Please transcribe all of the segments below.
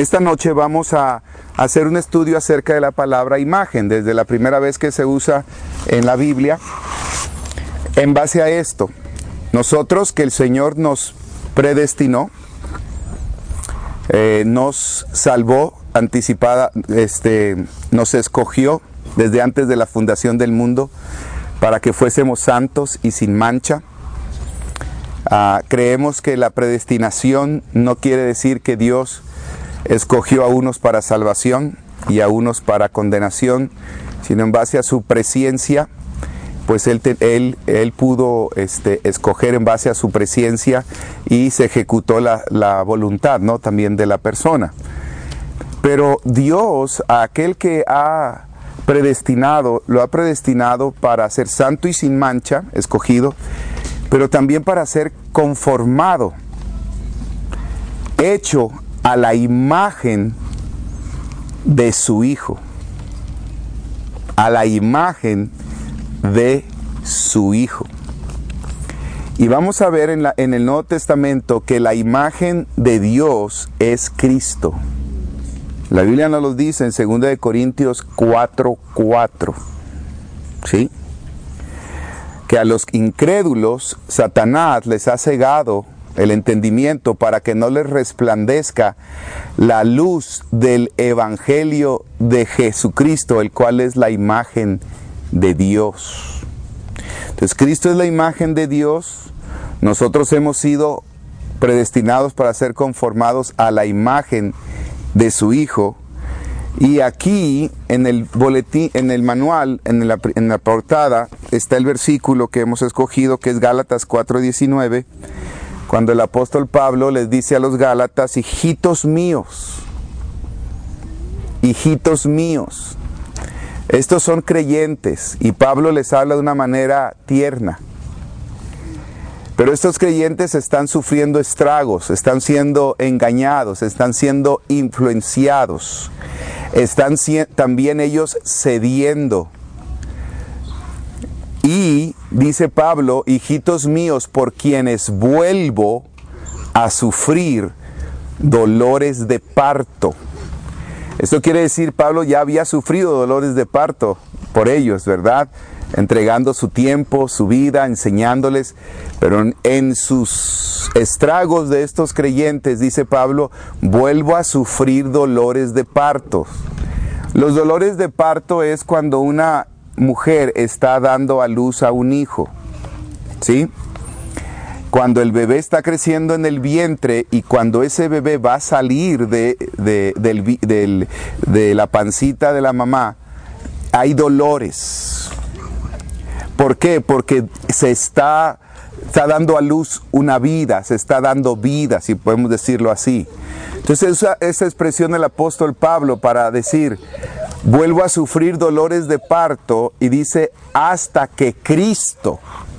Esta noche vamos a hacer un estudio acerca de la palabra imagen, desde la primera vez que se usa en la Biblia. En base a esto, nosotros que el Señor nos predestinó, nos salvó anticipada, nos escogió desde antes de la fundación del mundo para que fuésemos santos y sin mancha. Creemos que la predestinación no quiere decir que Dios escogió a unos para salvación y a unos para condenación, sino en base a su presciencia, pues Él pudo escoger en base a su presciencia y se ejecutó la voluntad, ¿no?, también de la persona. Pero Dios, a aquel que ha predestinado, lo ha predestinado para ser santo y sin mancha, escogido, pero también para ser conformado, hecho a la imagen de su Hijo, a la imagen de su Hijo. Y vamos a ver en el Nuevo Testamento que la imagen de Dios es Cristo. La Biblia nos lo dice en 2 Corintios 4:4, ¿sí? Que a los incrédulos Satanás les ha cegado el entendimiento para que no les resplandezca la luz del Evangelio de Jesucristo, el cual es la imagen de Dios. Entonces, Cristo es la imagen de Dios. Nosotros hemos sido predestinados para ser conformados a la imagen de su Hijo. Y aquí en el boletín, en el manual, en la portada, está el versículo que hemos escogido, que es Gálatas 4:19, cuando el apóstol Pablo les dice a los Gálatas: hijitos míos, hijitos míos. Estos son creyentes y Pablo les habla de una manera tierna. Pero estos creyentes están sufriendo estragos, están siendo engañados, están siendo influenciados, están también ellos cediendo. Y dice Pablo: hijitos míos, por quienes vuelvo a sufrir dolores de parto. Esto quiere decir, Pablo ya había sufrido dolores de parto por ellos, ¿verdad? Entregando su tiempo, su vida, enseñándoles. Pero en sus estragos de estos creyentes, dice Pablo, vuelvo a sufrir dolores de parto. Los dolores de parto es cuando una mujer está dando a luz a un hijo, ¿sí? Cuando el bebé está creciendo en el vientre y cuando ese bebé va a salir de la pancita de la mamá, hay dolores. ¿Por qué? Porque se está dando a luz una vida, se está dando vida, si podemos decirlo así. Entonces esa expresión del apóstol Pablo para decir: vuelvo a sufrir dolores de parto, y dice: hasta que Cristo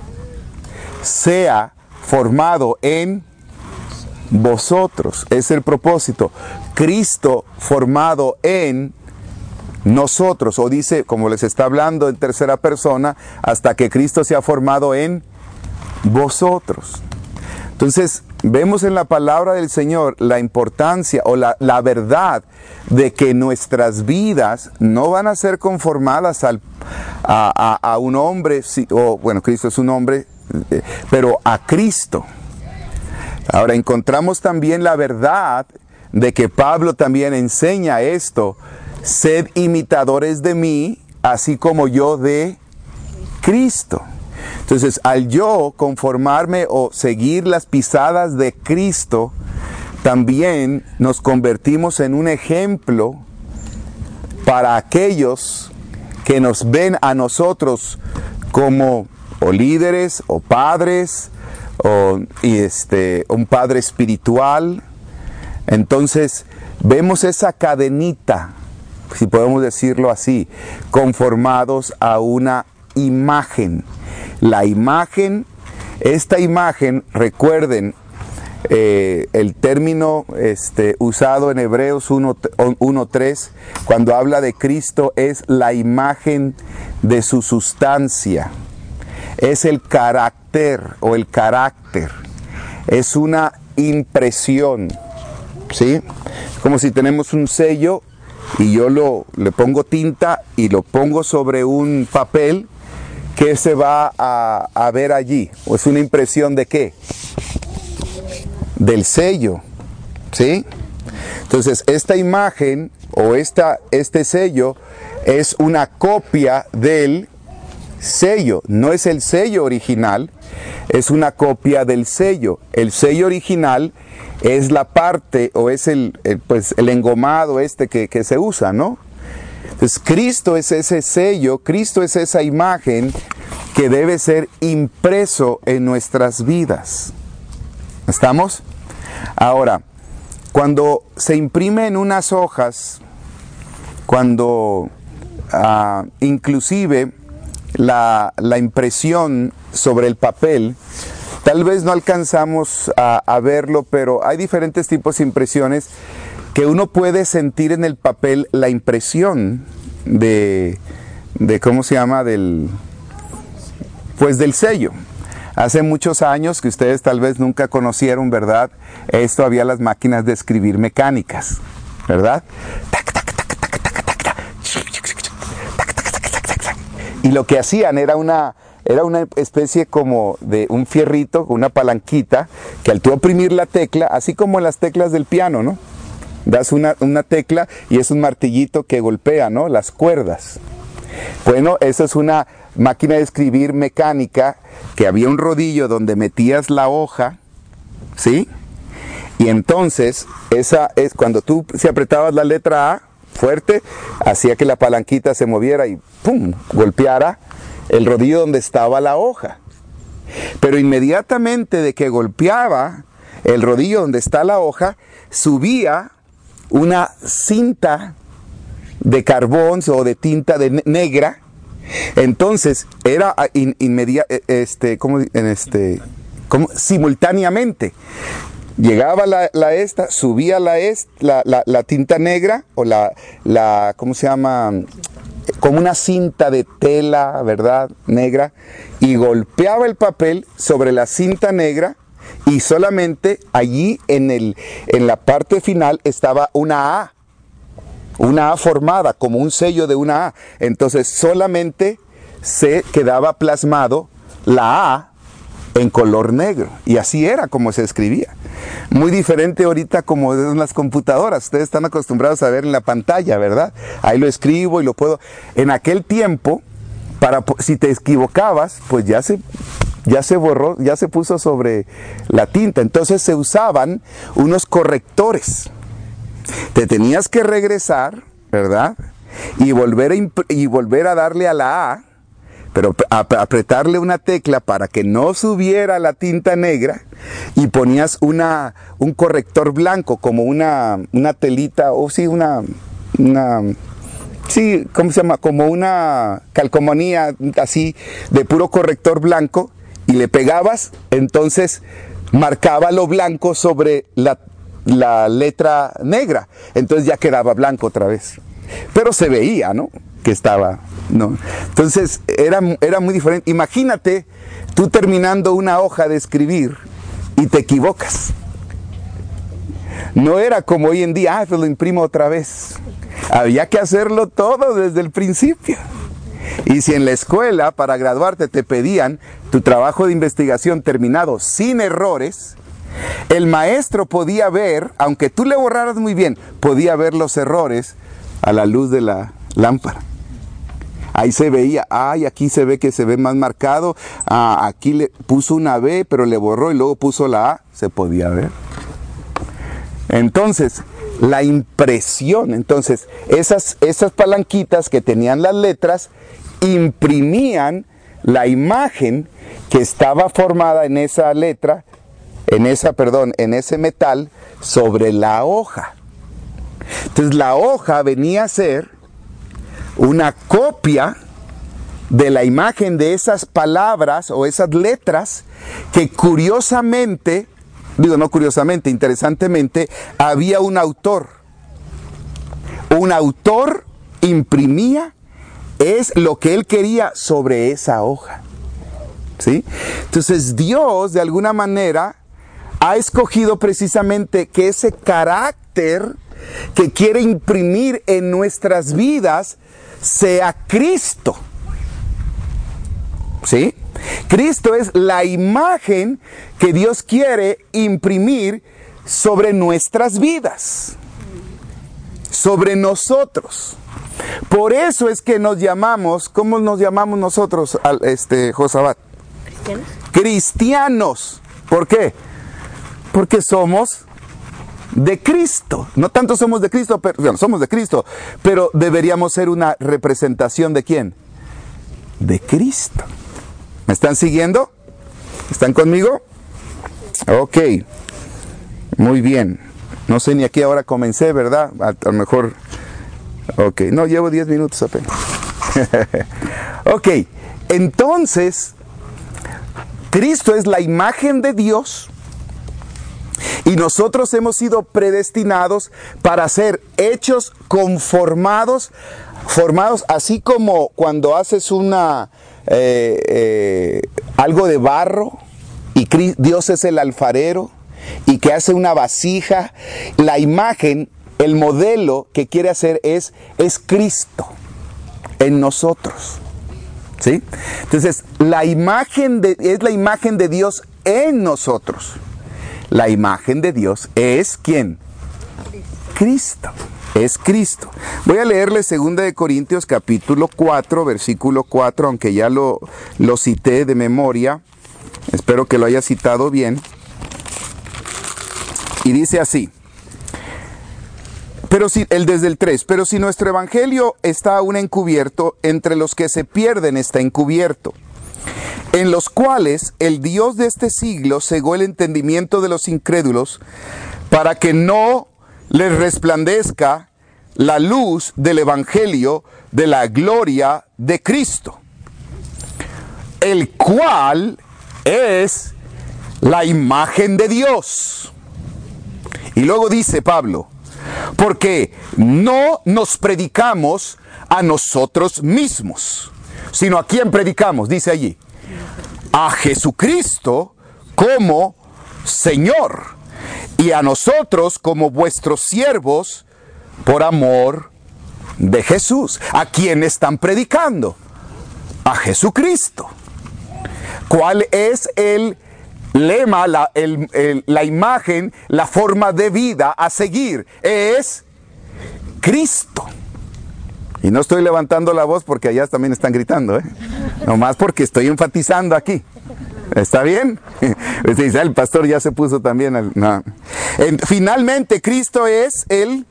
sea formado en vosotros. Es el propósito. Cristo formado en nosotros, o dice, como les está hablando en tercera persona, hasta que Cristo sea formado en vosotros. Entonces, vemos en la palabra del Señor la importancia o la verdad de que nuestras vidas no van a ser conformadas a un hombre, o bueno, Cristo es un hombre, pero a Cristo. Ahora encontramos también la verdad de que Pablo también enseña esto: sed imitadores de mí, así como yo de Cristo. Entonces, al yo conformarme o seguir las pisadas de Cristo, también nos convertimos en un ejemplo para aquellos que nos ven a nosotros como o líderes o padres un padre espiritual. Entonces vemos esa cadenita, si podemos decirlo así, conformados a una imagen. La imagen, esta imagen, recuerden el término usado en Hebreos 1:3, cuando habla de Cristo, es la imagen de su sustancia. Es el carácter o el carácter. Es una impresión. ¿sí? Como si tenemos un sello y yo le pongo tinta y lo pongo sobre un papel. ¿Qué se va a ver allí? ¿O es una impresión de qué? Del sello, ¿sí? Entonces, esta imagen o este sello es una copia del sello. No es el sello original, es una copia del sello. El sello original es la parte o es el engomado que se usa, ¿no? Entonces, Cristo es ese sello, Cristo es esa imagen que debe ser impreso en nuestras vidas. ¿Estamos? Ahora, cuando se imprime en unas hojas, cuando inclusive la impresión sobre el papel, tal vez no alcanzamos a verlo, pero hay diferentes tipos de impresiones que uno puede sentir en el papel la impresión de ¿cómo se llama? Del sello. Hace muchos años que ustedes tal vez nunca conocieron, ¿verdad? Esto había las máquinas de escribir mecánicas, ¿verdad? Y lo que hacían era una especie como de un fierrito, una palanquita, que al tú oprimir la tecla, así como las teclas del piano, ¿no? Das una tecla y es un martillito que golpea, ¿no? Las cuerdas. Bueno, eso es una máquina de escribir mecánica que había un rodillo donde metías la hoja, ¿sí? Y entonces, esa es cuando tú si apretabas la letra A fuerte, hacía que la palanquita se moviera y ¡pum! Golpeara el rodillo donde estaba la hoja. Pero inmediatamente de que golpeaba el rodillo donde está la hoja, subía una cinta de carbón o de tinta negra. Entonces era simultáneamente llegaba subía la tinta negra o ¿cómo se llama? Como una cinta de tela, ¿verdad? Negra, y golpeaba el papel sobre la cinta negra y solamente allí en la parte final estaba una A formada como un sello de una A. Entonces solamente se quedaba plasmado la A en color negro. Y así era como se escribía. Muy diferente ahorita como en las computadoras. Ustedes están acostumbrados a ver en la pantalla, ¿verdad? Ahí lo escribo y lo puedo. En aquel tiempo, si te equivocabas, pues ya se borró, ya se puso sobre la tinta. Entonces se usaban unos correctores. Te tenías que regresar, ¿verdad? Y volver a darle a la A, pero apretarle una tecla para que no subiera la tinta negra y ponías un corrector blanco, como una telita, o sí, sí, ¿cómo se llama? Como una calcomanía así de puro corrector blanco y le pegabas, entonces marcaba lo blanco sobre la letra negra, entonces ya quedaba blanco otra vez, pero se veía, ¿no? Que estaba, ¿no? Entonces era muy diferente. Imagínate tú terminando una hoja de escribir y te equivocas. No era como hoy en día, pues lo imprimo otra vez. Había que hacerlo todo desde el principio. Y si en la escuela para graduarte te pedían tu trabajo de investigación terminado sin errores, el maestro podía ver, aunque tú le borraras muy bien, podía ver los errores a la luz de la lámpara. Ahí se veía, aquí se ve que se ve más marcado, aquí le puso una B, pero le borró y luego puso la A, se podía ver. Entonces, la impresión, esas palanquitas que tenían las letras, imprimían la imagen que estaba formada en esa letra, en ese metal, sobre la hoja. Entonces la hoja venía a ser una copia de la imagen de esas palabras o esas letras que interesantemente, había un autor. Un autor imprimía es lo que él quería sobre esa hoja. ¿Sí? Entonces Dios, de alguna manera, ha escogido precisamente que ese carácter carácter que quiere imprimir en nuestras vidas sea Cristo. ¿Sí? Cristo es la imagen que Dios quiere imprimir sobre nuestras vidas, sobre nosotros. Por eso es que nos llamamos, ¿cómo nos llamamos nosotros, Josabat? ¿Cristianos? Cristianos. ¿Por qué? Porque somos de Cristo. No tanto somos de Cristo, pero bueno, somos de Cristo, pero deberíamos ser una representación ¿de quién? De Cristo. ¿Me están siguiendo? ¿Están conmigo? Ok. Muy bien. No sé ni a qué hora comencé, ¿verdad? A lo mejor... Ok. No, llevo 10 minutos apenas. Ok. Entonces, Cristo es la imagen de Dios y nosotros hemos sido predestinados para ser hechos formados así como cuando haces algo de barro y Dios es el alfarero y que hace una vasija. La imagen, el modelo que quiere hacer es Cristo en nosotros. ¿Sí? Entonces, es la imagen de Dios en nosotros. La imagen de Dios es ¿quién? Cristo. Es Cristo. Voy a leerle 2 Corintios capítulo 4, versículo 4, aunque ya lo cité de memoria. Espero que lo haya citado bien. Y dice así. Desde el 3, pero si nuestro evangelio está aún encubierto, entre los que se pierden está encubierto, en los cuales el Dios de este siglo cegó el entendimiento de los incrédulos, para que no les resplandezca la luz del evangelio de la gloria de Cristo, el cual es la imagen de Dios. Y luego dice Pablo, porque no nos predicamos a nosotros mismos, sino a quién predicamos, dice allí, a Jesucristo como Señor, y a nosotros como vuestros siervos por amor de Jesús. ¿A quién están predicando? A Jesucristo. ¿Cuál es el lema, la imagen, la forma de vida a seguir? Es Cristo. Y no estoy levantando la voz porque allá también están gritando, nomás porque estoy enfatizando aquí. ¿Está bien? El pastor ya se puso también. No. Finalmente, Cristo es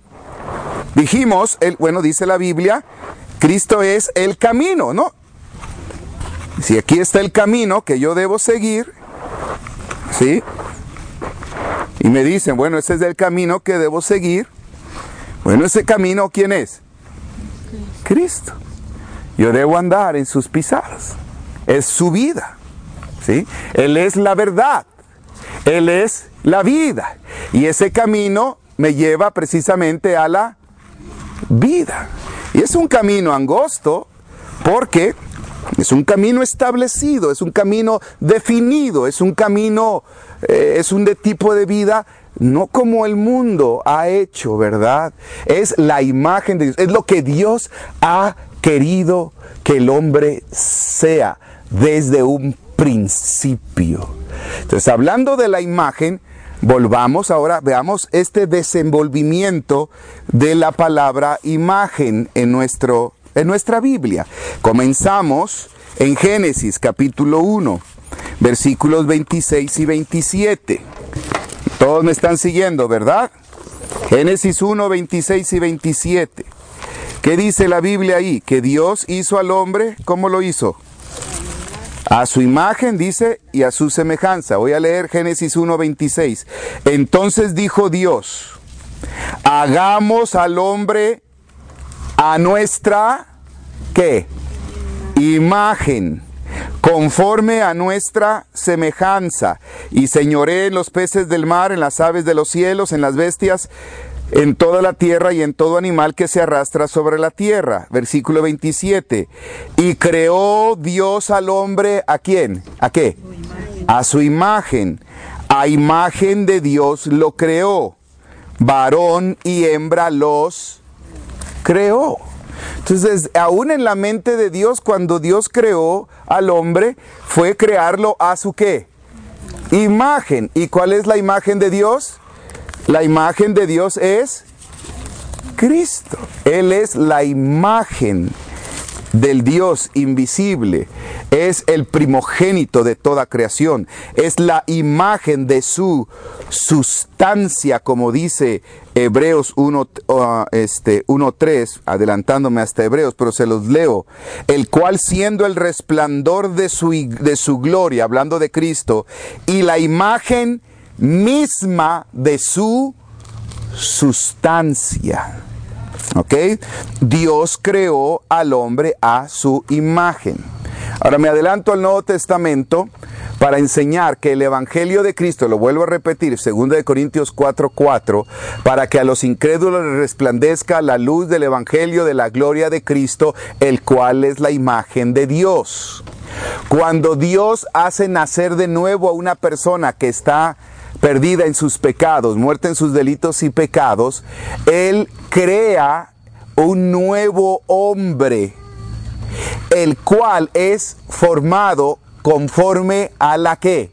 dice la Biblia, Cristo es el camino, ¿no? Si aquí está el camino que yo debo seguir, ¿sí? Y me dicen, bueno, ese es el camino que debo seguir. Bueno, ese camino, ¿quién es? Cristo. Yo debo andar en sus pisadas. Es su vida, ¿sí? Él es la verdad. Él es la vida. Y ese camino me lleva precisamente a la vida. Y es un camino angosto porque es un camino establecido, es un camino definido, es un camino, es un tipo de vida no como el mundo ha hecho, ¿verdad? Es la imagen de Dios, es lo que Dios ha querido que el hombre sea desde un principio. Entonces, hablando de la imagen, volvamos ahora, veamos este desenvolvimiento de la palabra imagen en nuestra Biblia. Comenzamos en Génesis capítulo 1, versículos 26 y 27. Todos me están siguiendo, ¿verdad? Génesis 1, 26 y 27. ¿Qué dice la Biblia ahí? Que Dios hizo al hombre, ¿cómo lo hizo? A su imagen, dice, y a su semejanza. Voy a leer Génesis 1, 26. Entonces dijo Dios, hagamos al hombre a nuestra, ¿qué? Imagen, conforme a nuestra semejanza, y señoree en los peces del mar, en las aves de los cielos, en las bestias, en toda la tierra y en todo animal que se arrastra sobre la tierra. Versículo 27. Y creó Dios al hombre, ¿a quién? ¿A qué? A su imagen. A imagen de Dios lo creó. varón y hembra los creó. Entonces, aún en la mente de Dios, cuando Dios creó al hombre, fue crearlo a su ¿qué? Imagen. ¿Y cuál es la imagen de Dios? La imagen de Dios es Cristo. Él es la imagen del Dios invisible. Es el primogénito de toda creación. Es la imagen de su sustancia, como dice Hebreos 1:3, adelantándome hasta Hebreos, pero se los leo. El cual, siendo el resplandor de su gloria, hablando de Cristo, y la imagen misma de su sustancia. ¿Ok? Dios creó al hombre a su imagen. Ahora me adelanto al Nuevo Testamento para enseñar que el Evangelio de Cristo, lo vuelvo a repetir, 2 Corintios 4:4, para que a los incrédulos les resplandezca la luz del Evangelio de la gloria de Cristo, el cual es la imagen de Dios. Cuando Dios hace nacer de nuevo a una persona que está perdida en sus pecados, muerta en sus delitos y pecados, Él crea un nuevo hombre, el cual es formado conforme a la ¿qué?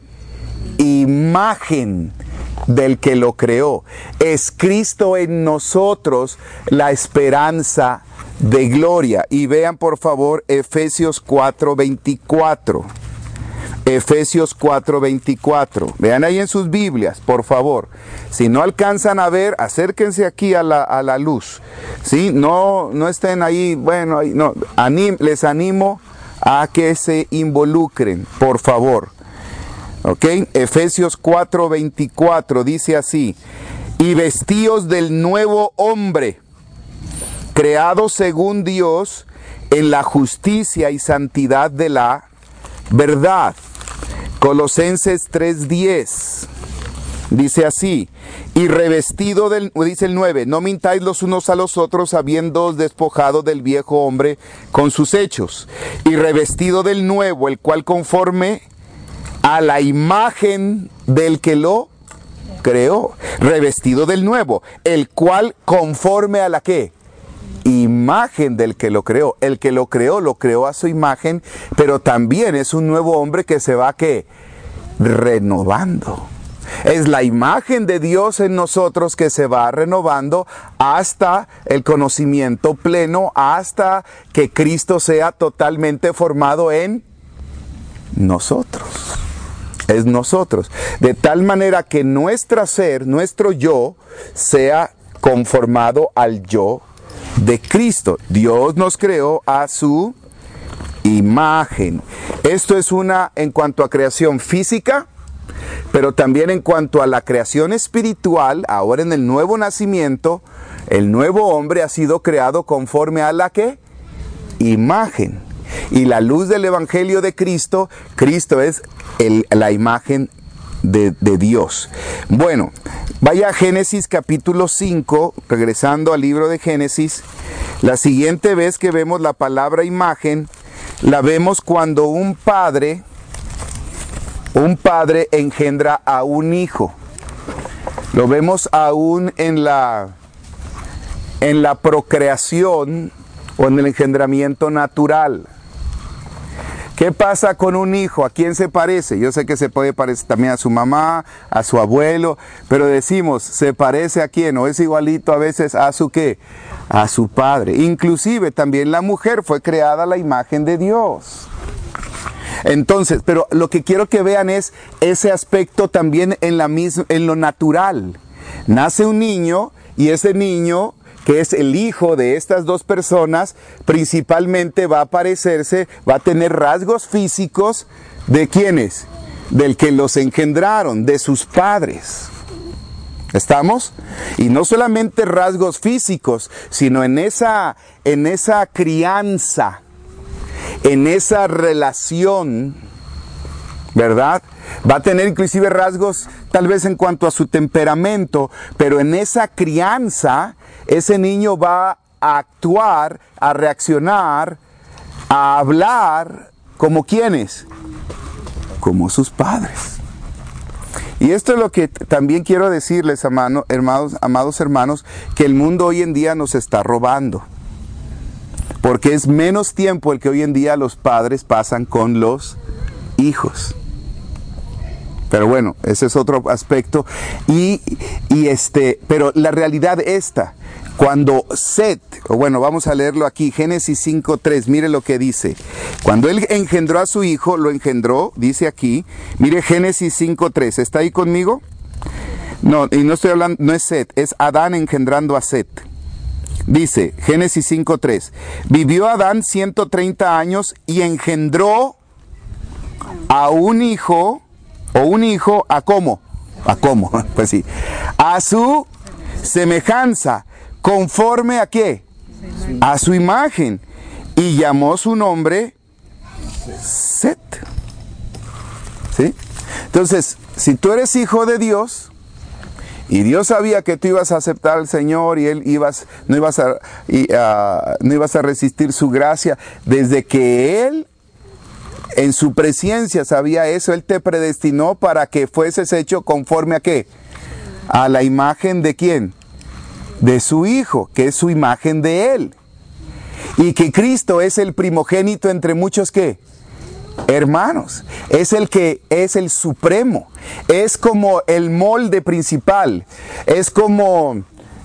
Imagen del que lo creó. Es Cristo en nosotros la esperanza de gloria. Y vean por favor Efesios 4:24. Efesios 4:24. Vean ahí en sus Biblias, por favor. Si no alcanzan a ver, acérquense aquí a la luz. ¿Sí? No estén ahí, bueno, ahí, no. Les animo a que se involucren, por favor. ¿Ok? Efesios 4:24 dice así: y vestíos del nuevo hombre, creado según Dios en la justicia y santidad de la verdad. Colosenses 3:10 dice así: y revestido dice el 9, no mintáis los unos a los otros, habiéndoos despojado del viejo hombre con sus hechos, y revestido del nuevo, el cual conforme a la imagen del que lo creó. Revestido del nuevo, el cual conforme a la ¿qué? Imagen del que lo creó. El que lo creó a su imagen, pero también es un nuevo hombre que se va ¿qué? Renovando. Es la imagen de Dios en nosotros que se va renovando hasta el conocimiento pleno, hasta que Cristo sea totalmente formado en nosotros. Es nosotros. De tal manera que nuestro ser, nuestro yo, sea conformado al yo de Cristo. Dios nos creó a su imagen. Esto es en cuanto a creación física, pero también en cuanto a la creación espiritual. Ahora en el nuevo nacimiento, el nuevo hombre ha sido creado conforme a la ¿qué? Imagen. Y la luz del Evangelio de Cristo, Cristo es la imagen de Dios. Bueno, vaya a Génesis capítulo 5, regresando al libro de Génesis. La siguiente vez que vemos la palabra imagen, la vemos cuando un padre engendra a un hijo. Lo vemos aún en la procreación o en el engendramiento natural. ¿Qué pasa con un hijo? ¿A quién se parece? Yo sé que se puede parecer también a su mamá, a su abuelo, pero decimos, ¿se parece a quién? ¿O es igualito a veces a su qué? A su padre. Inclusive también la mujer fue creada a la imagen de Dios. Entonces, pero lo que quiero que vean es ese aspecto también en lo natural. Nace un niño y ese niño, que es el hijo de estas dos personas, principalmente va a parecerse, va a tener rasgos físicos de ¿quiénes? Del que los engendraron, de sus padres. ¿Estamos? Y no solamente rasgos físicos, sino en esa crianza, en esa relación, ¿verdad? Va a tener inclusive rasgos tal vez en cuanto a su temperamento, pero en esa crianza, ese niño va a actuar, a reaccionar, a hablar como ¿quiénes? Como sus padres. Y esto es lo que también quiero decirles, amados hermanos, que el mundo hoy en día nos está robando. Porque es menos tiempo el que hoy en día los padres pasan con los hijos. Pero bueno, ese es otro aspecto. Pero la realidad esta, cuando Set, o bueno, vamos a leerlo aquí, Génesis 5:3, mire lo que dice. Cuando él engendró a su hijo, lo engendró, dice aquí, mire Génesis 5:3, ¿está ahí conmigo? No, y no estoy hablando, no es Set, es Adán engendrando a Set. Dice, Génesis 5:3, vivió Adán 130 años y engendró a un hijo, ¿a cómo? ¿A cómo? Pues sí. A su semejanza, conforme a qué? A su imagen. Y llamó su nombre Set. ¿Sí? Entonces, si tú eres hijo de Dios, y Dios sabía que tú ibas a aceptar al Señor y no ibas a resistir su gracia, desde que Él en su presencia sabía eso, Él te predestinó para que fueses hecho conforme a qué? A la imagen de ¿quién? De su Hijo, que es su imagen de Él. Y que Cristo es el primogénito entre muchos ¿qué? Hermanos. Es el que es el supremo. Es como el molde principal. Es como,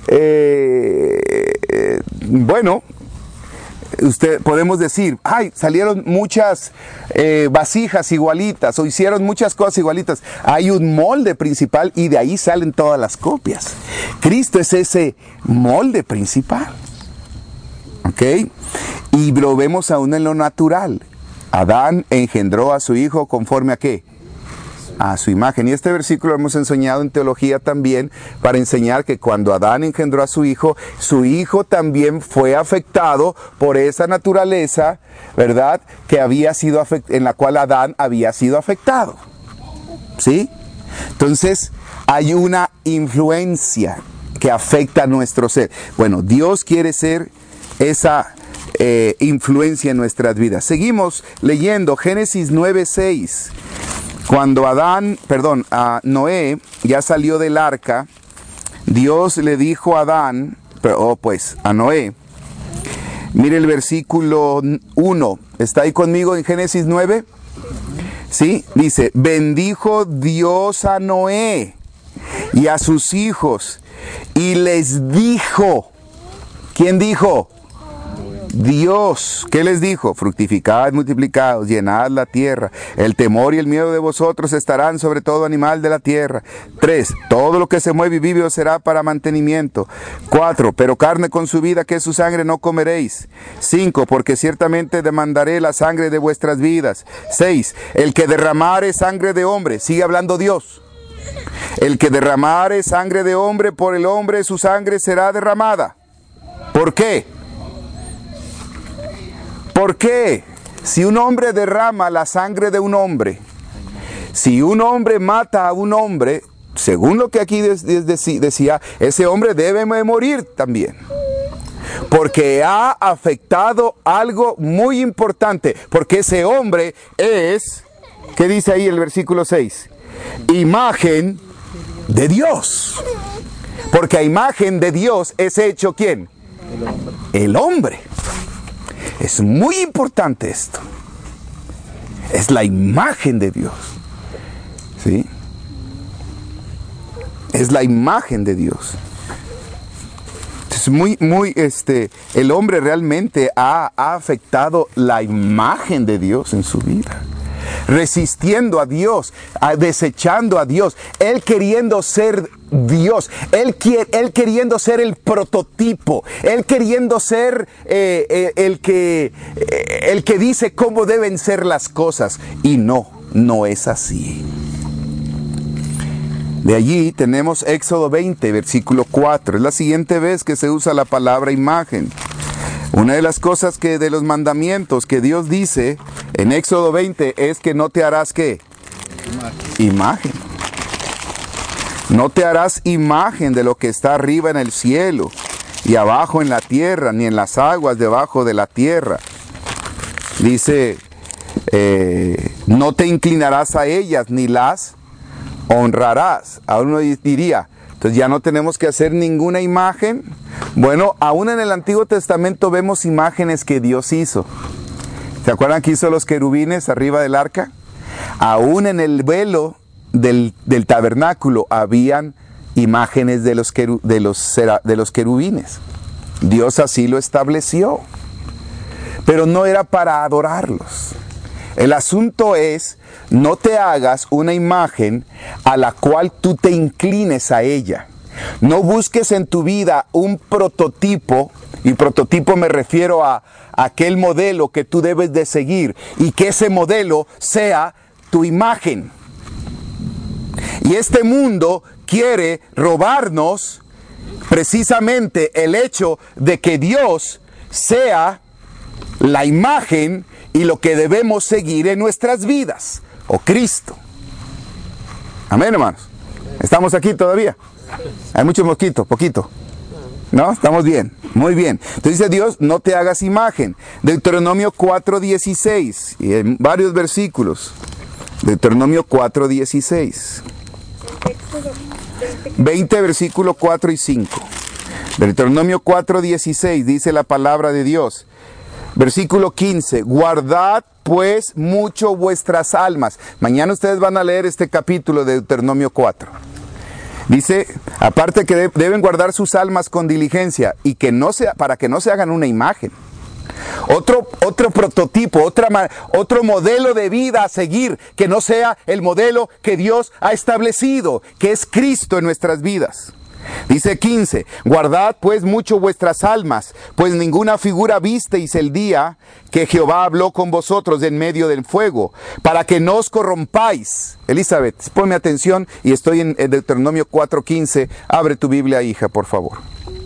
podemos decir, salieron muchas vasijas igualitas o hicieron muchas cosas igualitas. Hay un molde principal y de ahí salen todas las copias. Cristo es ese molde principal. ¿Ok? Y lo vemos aún en lo natural. Adán engendró a su hijo conforme a ¿qué? A su imagen. Y este versículo lo hemos enseñado en teología también para enseñar que cuando Adán engendró a su hijo también fue afectado por esa naturaleza, ¿verdad? Que en la cual Adán había sido afectado. ¿Sí? Entonces, hay una influencia que afecta a nuestro ser. Bueno, Dios quiere ser esa influencia en nuestras vidas. Seguimos leyendo Génesis 9:6. Cuando Noé ya salió del arca, Dios le dijo a Noé, mire el versículo 1, ¿está ahí conmigo en Génesis 9? Sí, dice, bendijo Dios a Noé y a sus hijos y les dijo, ¿quién dijo? Dios, ¿qué les dijo? Fructificad, multiplicaos, llenad la tierra. El temor y el miedo de vosotros estarán sobre todo animal de la tierra. 3, todo lo que se mueve y vive os será para mantenimiento. 4, pero carne con su vida, que es su sangre, no comeréis. 5, porque ciertamente demandaré la sangre de vuestras vidas. 6, el que derramare sangre de hombre, sigue hablando Dios. El que derramare sangre de hombre, por el hombre su sangre será derramada. ¿Por qué? ¿Por qué? Si un hombre derrama la sangre de un hombre, si un hombre mata a un hombre, según lo que aquí decía, ese hombre debe morir también. Porque ha afectado algo muy importante. Porque ese hombre es, ¿qué dice ahí el versículo 6? Imagen de Dios. Porque a imagen de Dios es hecho ¿quién? El hombre. Es muy importante esto. Es la imagen de Dios. ¿Sí? Es la imagen de Dios. Es el hombre realmente ha afectado la imagen de Dios en su vida. Resistiendo a Dios, desechando a Dios, él queriendo ser Dios, él queriendo ser el prototipo, él queriendo ser el que dice cómo deben ser las cosas, y no es así. De allí tenemos Éxodo 20, versículo 4, es la siguiente vez que se usa la palabra imagen. Una de las cosas de los mandamientos que Dios dice en Éxodo 20 es que no te harás ¿qué? Imagen. No te harás imagen de lo que está arriba en el cielo y abajo en la tierra, ni en las aguas debajo de la tierra. Dice, no te inclinarás a ellas ni las honrarás. Ahora uno diría, entonces ya no tenemos que hacer ninguna imagen. Bueno, aún en el Antiguo Testamento vemos imágenes que Dios hizo. ¿Se acuerdan que hizo los querubines arriba del arca? Aún en el velo del tabernáculo habían imágenes de los querubines. Dios así lo estableció. Pero no era para adorarlos. El asunto es, no te hagas una imagen a la cual tú te inclines a ella. No busques en tu vida un prototipo, y prototipo me refiero a aquel modelo que tú debes de seguir, y que ese modelo sea tu imagen. Y este mundo quiere robarnos precisamente el hecho de que Dios sea la imagen y lo que debemos seguir en nuestras vidas, o Cristo. Amén, hermanos. ¿Estamos aquí todavía? Hay muchos mosquitos, poquito. ¿No? Estamos bien, muy bien. Entonces dice Dios, no te hagas imagen. Deuteronomio 4:16, y en varios versículos. Deuteronomio 4:16. 20 versículos 4 y 5. Deuteronomio 4:16 dice la palabra de Dios. Versículo 15, guardad pues mucho vuestras almas. Mañana ustedes van a leer este capítulo de Deuteronomio 4. Dice, aparte que deben guardar sus almas con diligencia y que no sea, para que no se hagan una imagen. Otro prototipo, otro modelo de vida a seguir, que no sea el modelo que Dios ha establecido, que es Cristo en nuestras vidas. Dice 15, guardad pues mucho vuestras almas, pues ninguna figura visteis el día que Jehová habló con vosotros en medio del fuego, para que no os corrompáis. Elizabeth, ponme atención, y estoy en Deuteronomio 4:15, abre tu Biblia, hija, por favor.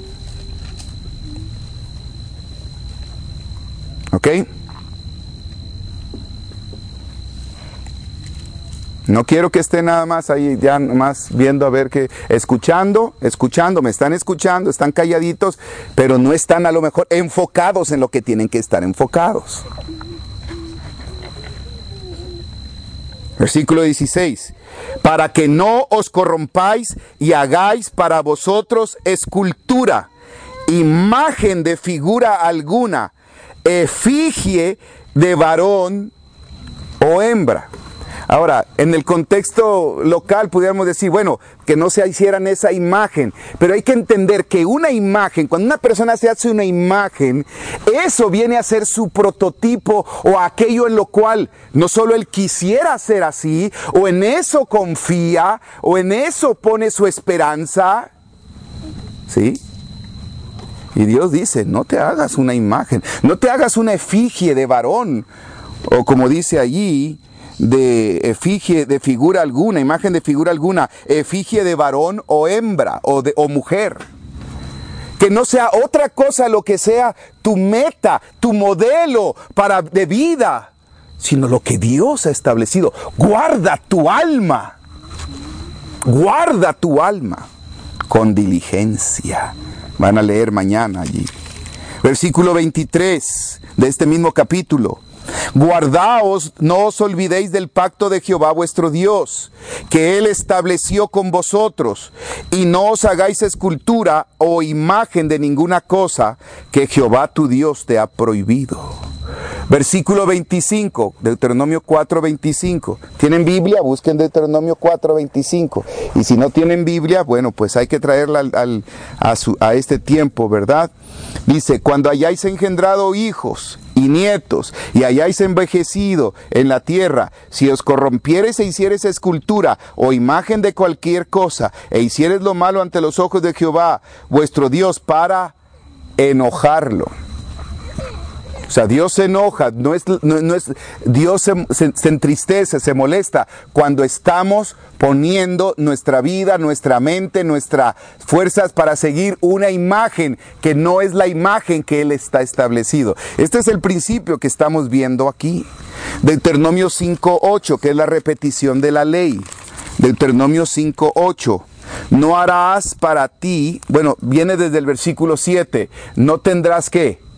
¿Ok? No quiero que estén nada más ahí, ya más viendo a ver qué, escuchando, me están escuchando, están calladitos, pero no están a lo mejor enfocados en lo que tienen que estar enfocados. Versículo 16. Para que no os corrompáis y hagáis para vosotros escultura, imagen de figura alguna, efigie de varón o hembra. Ahora, en el contexto local pudiéramos decir, bueno, que no se hicieran esa imagen, pero hay que entender que una imagen, cuando una persona se hace una imagen, eso viene a ser su prototipo o aquello en lo cual no solo él quisiera ser así, o en eso confía, o en eso pone su esperanza, ¿sí? Y Dios dice, no te hagas una imagen, no te hagas una efigie de varón, o como dice allí, de efigie de figura alguna, imagen de figura alguna, efigie de varón o hembra o mujer. Que no sea otra cosa lo que sea tu meta, tu modelo de vida, sino lo que Dios ha establecido. Guarda tu alma con diligencia. Van a leer mañana allí. Versículo 23 de este mismo capítulo. Guardaos, no os olvidéis del pacto de Jehová vuestro Dios, que Él estableció con vosotros, y no os hagáis escultura o imagen de ninguna cosa que Jehová tu Dios te ha prohibido. Versículo 25, Deuteronomio 4:25. ¿Tienen Biblia? Busquen Deuteronomio 4:25. Y si no tienen Biblia, bueno, pues hay que traerla a este tiempo, ¿verdad? Dice, cuando hayáis engendrado hijos y nietos, y hayáis envejecido en la tierra, si os corrompiereis e hiciereis escultura o imagen de cualquier cosa, e hiciereis lo malo ante los ojos de Jehová, vuestro Dios, para enojarlo. O sea, Dios se enoja, Dios se entristece, se molesta cuando estamos poniendo nuestra vida, nuestra mente, nuestras fuerzas para seguir una imagen que no es la imagen que Él está establecido. Este es el principio que estamos viendo aquí. Deuteronomio 5:8, que es la repetición de la ley. Deuteronomio 5:8. No harás para ti, bueno, viene desde el versículo 7, no tendrás ¿qué?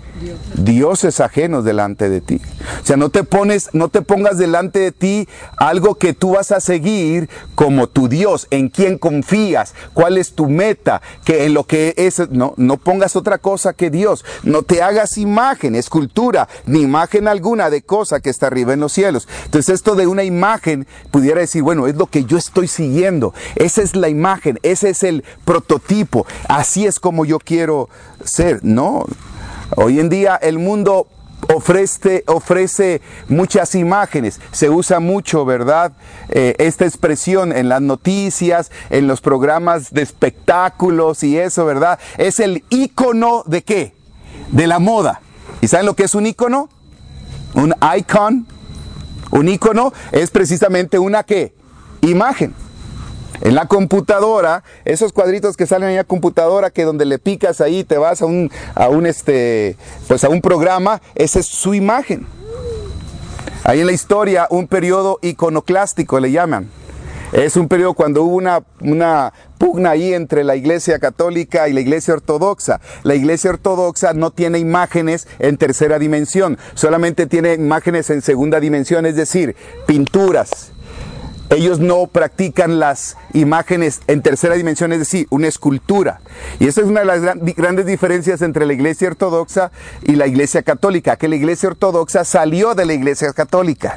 Dioses ajenos delante de ti. O sea, no te pongas delante de ti algo que tú vas a seguir como tu Dios, en quién confías, cuál es tu meta, que en lo que es, no pongas otra cosa que Dios. No te hagas imagen, escultura, ni imagen alguna de cosa que está arriba en los cielos. Entonces esto de una imagen, pudiera decir, bueno, es lo que yo estoy siguiendo. Esa es la imagen, ese es el prototipo. Así es como yo quiero ser. No. Hoy en día el mundo ofrece muchas imágenes. Se usa mucho, ¿verdad? Esta expresión en las noticias, en los programas de espectáculos y eso, ¿verdad? Es el ícono ¿de qué? De la moda. ¿Y saben lo que es un ícono? Un icon. Un ícono es precisamente una ¿qué? Imagen. En la computadora, esos cuadritos que salen en la computadora, que donde le picas ahí te vas a un programa, esa es su imagen. Ahí en la historia, un periodo iconoclástico le llaman. Es un periodo cuando hubo una pugna ahí entre la Iglesia Católica y la Iglesia Ortodoxa. La Iglesia Ortodoxa no tiene imágenes en tercera dimensión, solamente tiene imágenes en segunda dimensión, es decir, pinturas. Ellos no practican las imágenes en tercera dimensión, es decir, una escultura. Y esa es una de las grandes diferencias entre la Iglesia Ortodoxa y la Iglesia Católica, que la Iglesia Ortodoxa salió de la Iglesia Católica.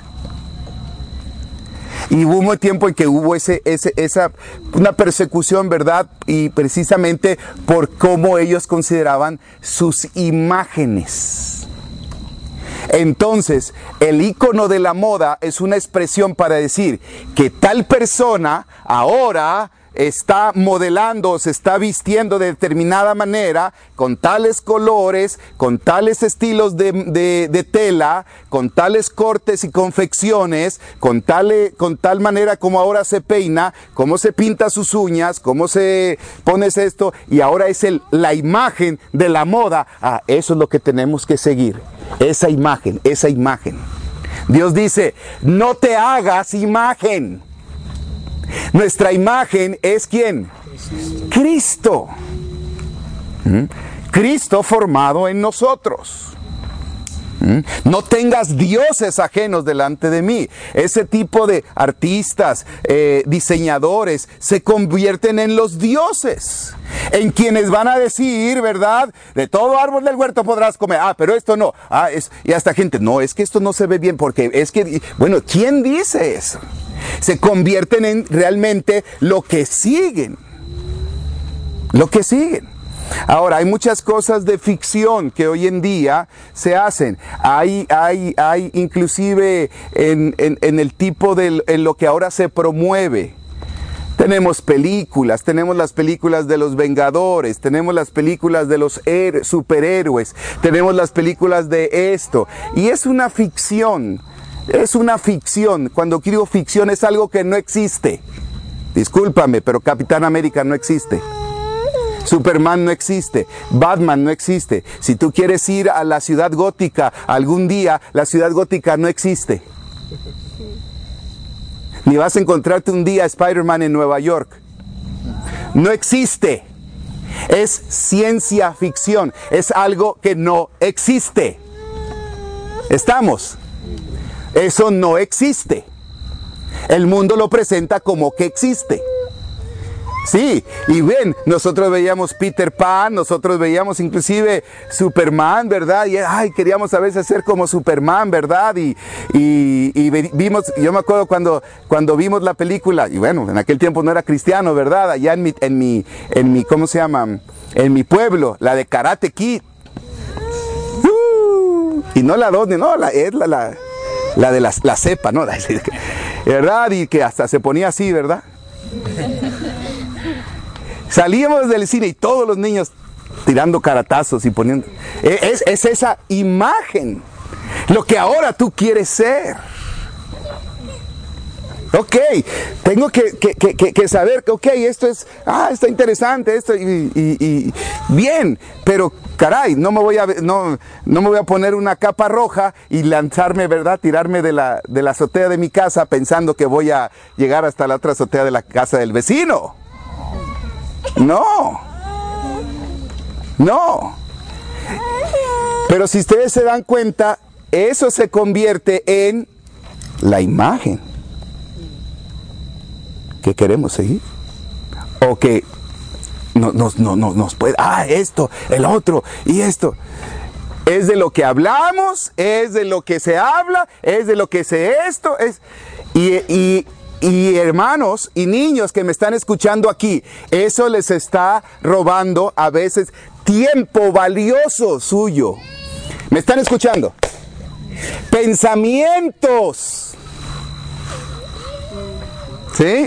Y hubo un tiempo en que hubo una persecución, ¿verdad? Y precisamente por cómo ellos consideraban sus imágenes. Entonces, el ícono de la moda es una expresión para decir que tal persona ahora está modelando, se está vistiendo de determinada manera, con tales colores, con tales estilos de tela, con tales cortes y confecciones, con tal manera como ahora se peina, cómo se pinta sus uñas, cómo se pone esto, y ahora es la imagen de la moda. Eso es lo que tenemos que seguir, esa imagen, esa imagen. Dios dice, no te hagas imagen. Nuestra imagen es ¿quién? Cristo. Cristo formado en nosotros. No tengas dioses ajenos delante de mí. Ese tipo de artistas, diseñadores, se convierten en los dioses. En quienes van a decir, ¿verdad? De todo árbol del huerto podrás comer. Pero esto no. Y hasta gente, no, es que esto no se ve bien porque es que, bueno, ¿quién dice eso? Se convierten en realmente lo que siguen. Lo que siguen. Ahora, hay muchas cosas de ficción que hoy en día se hacen. Hay inclusive en el tipo en lo que ahora se promueve. Tenemos películas, tenemos las películas de los Vengadores, tenemos las películas de los superhéroes, tenemos las películas de esto. Y es una ficción. Es una ficción. Cuando digo ficción es algo que no existe. Discúlpame, pero Capitán América no existe. Superman no existe. Batman no existe. Si tú quieres ir a la ciudad gótica algún día, la ciudad gótica no existe. Ni vas a encontrarte un día a Spider-Man en Nueva York. No existe. Es ciencia ficción. Es algo que no existe. ¿Estamos? Eso no existe. El mundo lo presenta como que existe. Sí, y ven, nosotros veíamos Peter Pan, nosotros veíamos inclusive Superman, ¿verdad? Y queríamos a veces ser como Superman, ¿verdad? Y vimos, yo me acuerdo cuando vimos la película, y bueno, en aquel tiempo no era cristiano, ¿verdad? Allá en mi ¿cómo se llama? En mi pueblo, la de Karate Kid. Y no la 2, no, es la de la cepa, ¿no? ¿Verdad? Y que hasta se ponía así, ¿verdad? Salíamos del cine y todos los niños tirando caratazos y poniendo... Es esa imagen, lo que ahora tú quieres ser. Ok, tengo que saber que, ok, esto es, está interesante, esto, y bien, pero caray, no me voy a poner una capa roja y lanzarme, ¿verdad? Tirarme de la azotea de mi casa pensando que voy a llegar hasta la otra azotea de la casa del vecino. No. Pero si ustedes se dan cuenta, eso se convierte en la imagen que queremos seguir. O que nos puede, esto, el otro y esto. Es de lo que hablamos, es de lo que se habla, es de lo que esto es. Y hermanos y niños que me están escuchando aquí, eso les está robando a veces tiempo valioso suyo. ¿Me están escuchando? Pensamientos. ¿Sí?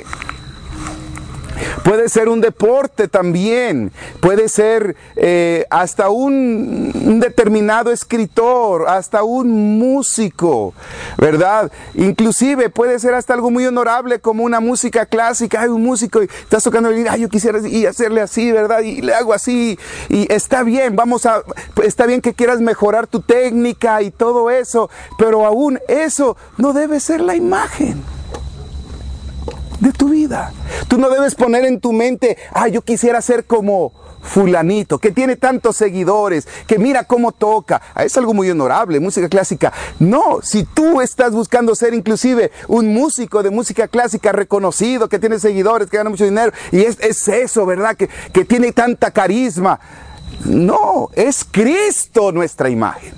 Puede ser un deporte también, puede ser hasta un determinado escritor, hasta un músico, ¿verdad? Inclusive puede ser hasta algo muy honorable como una música clásica. Hay un músico y estás tocando el yo quisiera y hacerle así, ¿verdad? Y le hago así y está bien, está bien que quieras mejorar tu técnica y todo eso, pero aún eso no debe ser la imagen de tu vida. Tú no debes poner en tu mente, yo quisiera ser como fulanito, que tiene tantos seguidores, que mira cómo toca. Es algo muy honorable, música clásica. No, si tú estás buscando ser inclusive un músico de música clásica reconocido, que tiene seguidores, que gana mucho dinero, y es eso, ¿verdad? Que tiene tanta carisma. No, es Cristo nuestra imagen.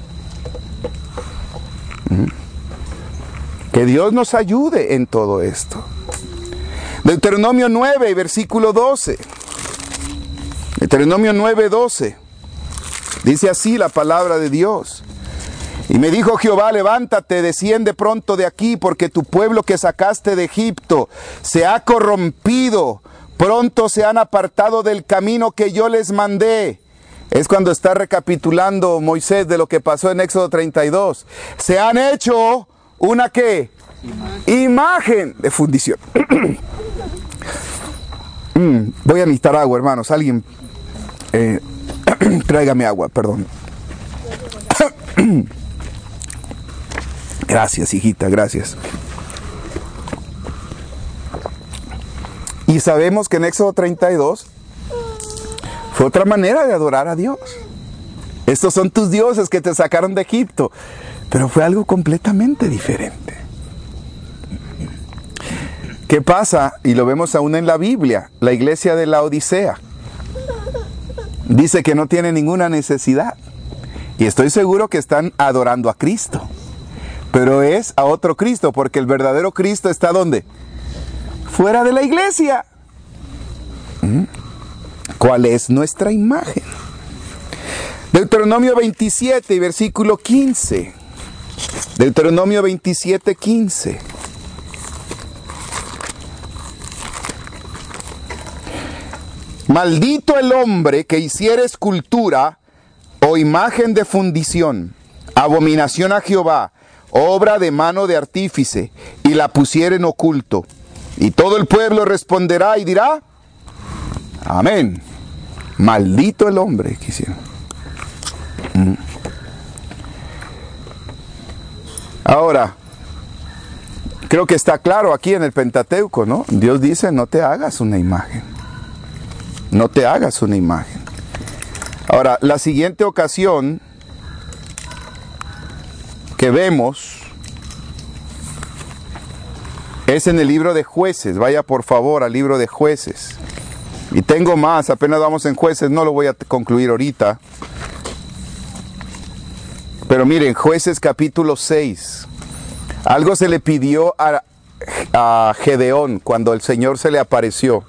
Que Dios nos ayude en todo esto. Deuteronomio 9, versículo 12. Deuteronomio 9, 12. Dice así la palabra de Dios. Y me dijo Jehová, levántate, desciende pronto de aquí, porque tu pueblo que sacaste de Egipto se ha corrompido, pronto se han apartado del camino que yo les mandé. Es cuando está recapitulando Moisés de lo que pasó en Éxodo 32. Se han hecho una ¿qué? Imagen de fundición. Voy a necesitar agua, hermanos. Alguien tráigame agua, perdón. Gracias, hijita, gracias. Y sabemos que en Éxodo 32 fue otra manera de adorar a Dios. Estos son tus dioses que te sacaron de Egipto. Pero fue algo completamente diferente. ¿Qué pasa? Y lo vemos aún en la Biblia. La iglesia de la Odisea dice que no tiene ninguna necesidad. Y estoy seguro que están adorando a Cristo. Pero es a otro Cristo, porque el verdadero Cristo está ¿dónde? Fuera de la iglesia. ¿Cuál es nuestra imagen? Deuteronomio 27 y versículo 15. Deuteronomio 27, 15. Maldito el hombre que hiciere escultura o imagen de fundición, abominación a Jehová, obra de mano de artífice, y la pusiere en oculto. Y todo el pueblo responderá y dirá, amén. Maldito el hombre que hiciera. Ahora, creo que está claro aquí en el Pentateuco, ¿no? Dios dice, no te hagas una imagen. No te hagas una imagen. Ahora, la siguiente ocasión que vemos es en el libro de Jueces. Vaya por favor al libro de Jueces. Y tengo más, apenas vamos en Jueces, no lo voy a concluir ahorita. Pero miren, Jueces capítulo 6. Algo se le pidió a Gedeón cuando el Señor se le apareció.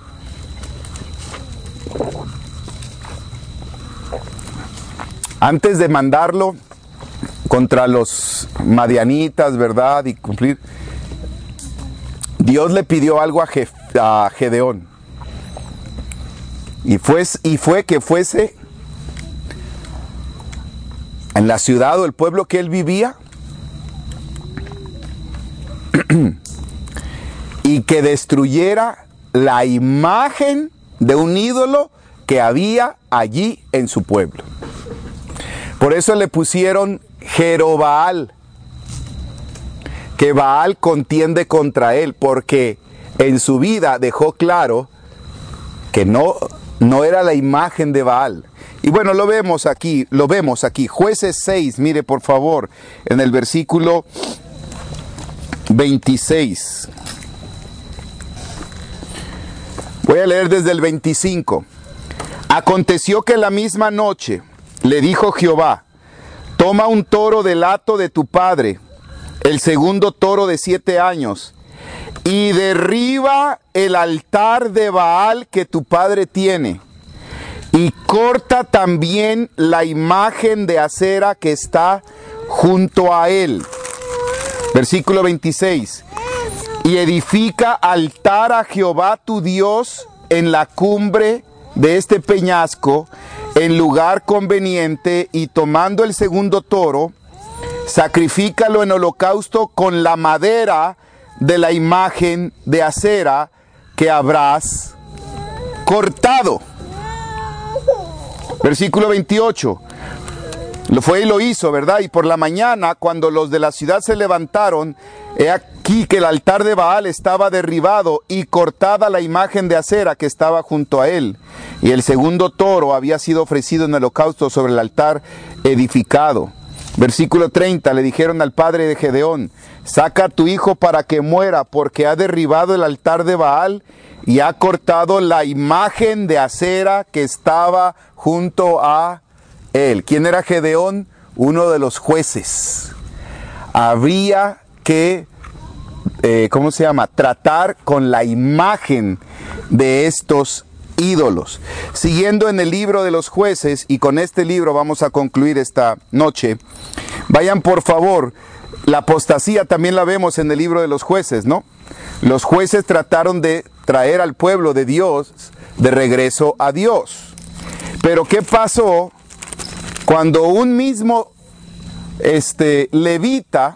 Antes de mandarlo contra los madianitas, ¿verdad? Y cumplir, Dios le pidió algo a Gedeón. Y fue que fuese en la ciudad o el pueblo que él vivía y que destruyera la imagen de un ídolo que había allí en su pueblo. Por eso le pusieron Jerobaal, que Baal contiende contra él, porque en su vida dejó claro que no era la imagen de Baal, Y bueno, lo vemos aquí. Jueces 6, mire por favor, en el versículo 26. Voy a leer desde el 25. Aconteció que la misma noche le dijo Jehová: toma un toro del hato de tu padre, el segundo toro de 7 años, y derriba el altar de Baal que tu padre tiene, y corta también la imagen de acera que está junto a él. Versículo 26. Y edifica altar a Jehová tu Dios en la cumbre de este peñasco, en lugar conveniente, y tomando el segundo toro, sacrifícalo en holocausto con la madera de la imagen de acera que habrás cortado. Versículo 28. Lo fue y lo hizo, ¿verdad? Y por la mañana, cuando los de la ciudad se levantaron, he aquí que el altar de Baal estaba derribado y cortada la imagen de acera que estaba junto a él. Y el segundo toro había sido ofrecido en holocausto sobre el altar edificado. Versículo 30, le dijeron al padre de Gedeón: saca a tu hijo para que muera, porque ha derribado el altar de Baal y ha cortado la imagen de acera que estaba junto a él. ¿Quién era Gedeón? Uno de los jueces. Habría que, tratar con la imagen de estos ídolos. Siguiendo en el libro de los jueces, y con este libro vamos a concluir esta noche, vayan por favor, la apostasía también la vemos en el libro de los jueces, ¿no? Los jueces trataron de traer al pueblo de Dios de regreso a Dios. Pero ¿qué pasó cuando un mismo levita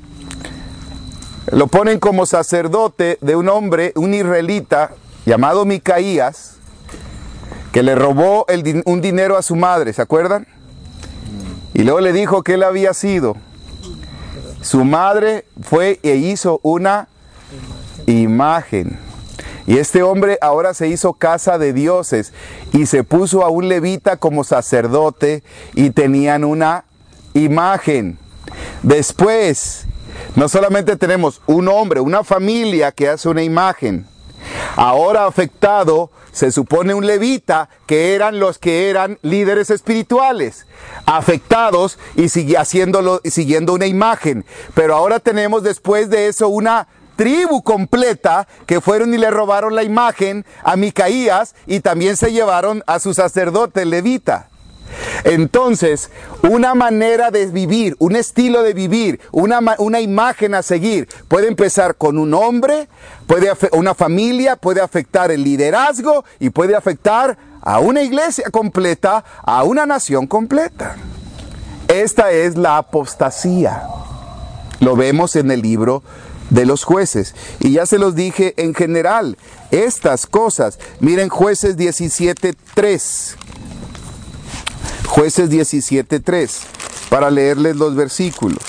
lo ponen como sacerdote de un hombre, un israelita llamado Micaías, que le robó un dinero a su madre, ¿se acuerdan? Y luego le dijo que él había sido. Su madre fue e hizo una imagen. Y este hombre ahora se hizo casa de dioses y se puso a un levita como sacerdote y tenían una imagen. Después, no solamente tenemos un hombre, una familia que hace una imagen. Ahora afectado, se supone un levita, que eran los que eran líderes espirituales, afectados y siguiendo una imagen. Pero ahora tenemos después de eso una tribu completa que fueron y le robaron la imagen a Micaías y también se llevaron a su sacerdote levita. Entonces, una manera de vivir, un estilo de vivir, una imagen a seguir, puede empezar con un hombre, una familia, puede afectar el liderazgo y puede afectar a una iglesia completa, a una nación completa. Esta es la apostasía. Lo vemos en el libro de los jueces. Y ya se los dije en general, estas cosas. Miren Jueces 17:3. Jueces 17:3, para leerles los versículos.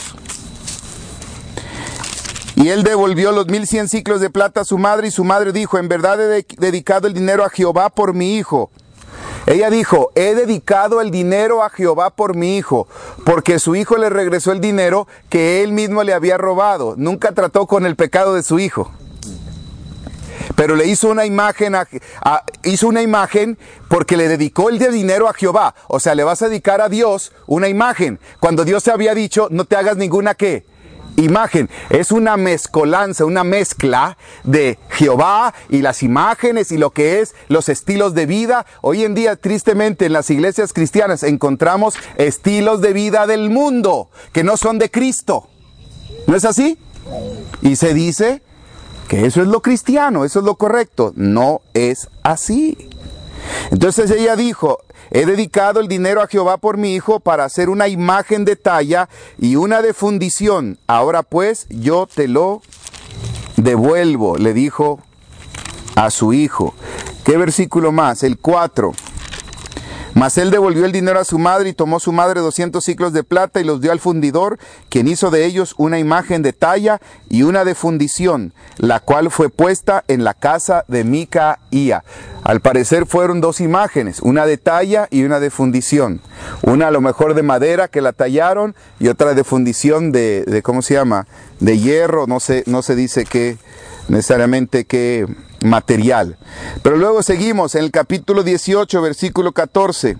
Y él devolvió los 1100 siclos de plata a su madre, y su madre dijo: en verdad he dedicado el dinero a Jehová por mi hijo. Ella dijo: he dedicado el dinero a Jehová por mi hijo, porque su hijo le regresó el dinero que él mismo le había robado. Nunca trató con el pecado de su hijo. Pero le hizo una imagen, porque le dedicó el dinero a Jehová. O sea, le vas a dedicar a Dios una imagen, cuando Dios te había dicho: no te hagas ninguna ¿qué? Imagen. Es una mezcolanza, una mezcla de Jehová y las imágenes y lo que es los estilos de vida. Hoy en día, tristemente, en las iglesias cristianas encontramos estilos de vida del mundo que no son de Cristo. ¿No es así? Y se dice que eso es lo cristiano, eso es lo correcto. No es así. Entonces ella dijo: he dedicado el dinero a Jehová por mi hijo para hacer una imagen de talla y una de fundición. Ahora pues yo te lo devuelvo, le dijo a su hijo. ¿Qué versículo más? El 4. Mas él devolvió el dinero a su madre y tomó su madre 200 siclos de plata y los dio al fundidor, quien hizo de ellos una imagen de talla y una de fundición, la cual fue puesta en la casa de Micaía. Al parecer fueron dos imágenes, una de talla y una de fundición. Una a lo mejor de madera que la tallaron y otra de fundición de ¿cómo se llama? De hierro, no se dice qué necesariamente qué material. Pero luego seguimos en el capítulo 18, versículo 14.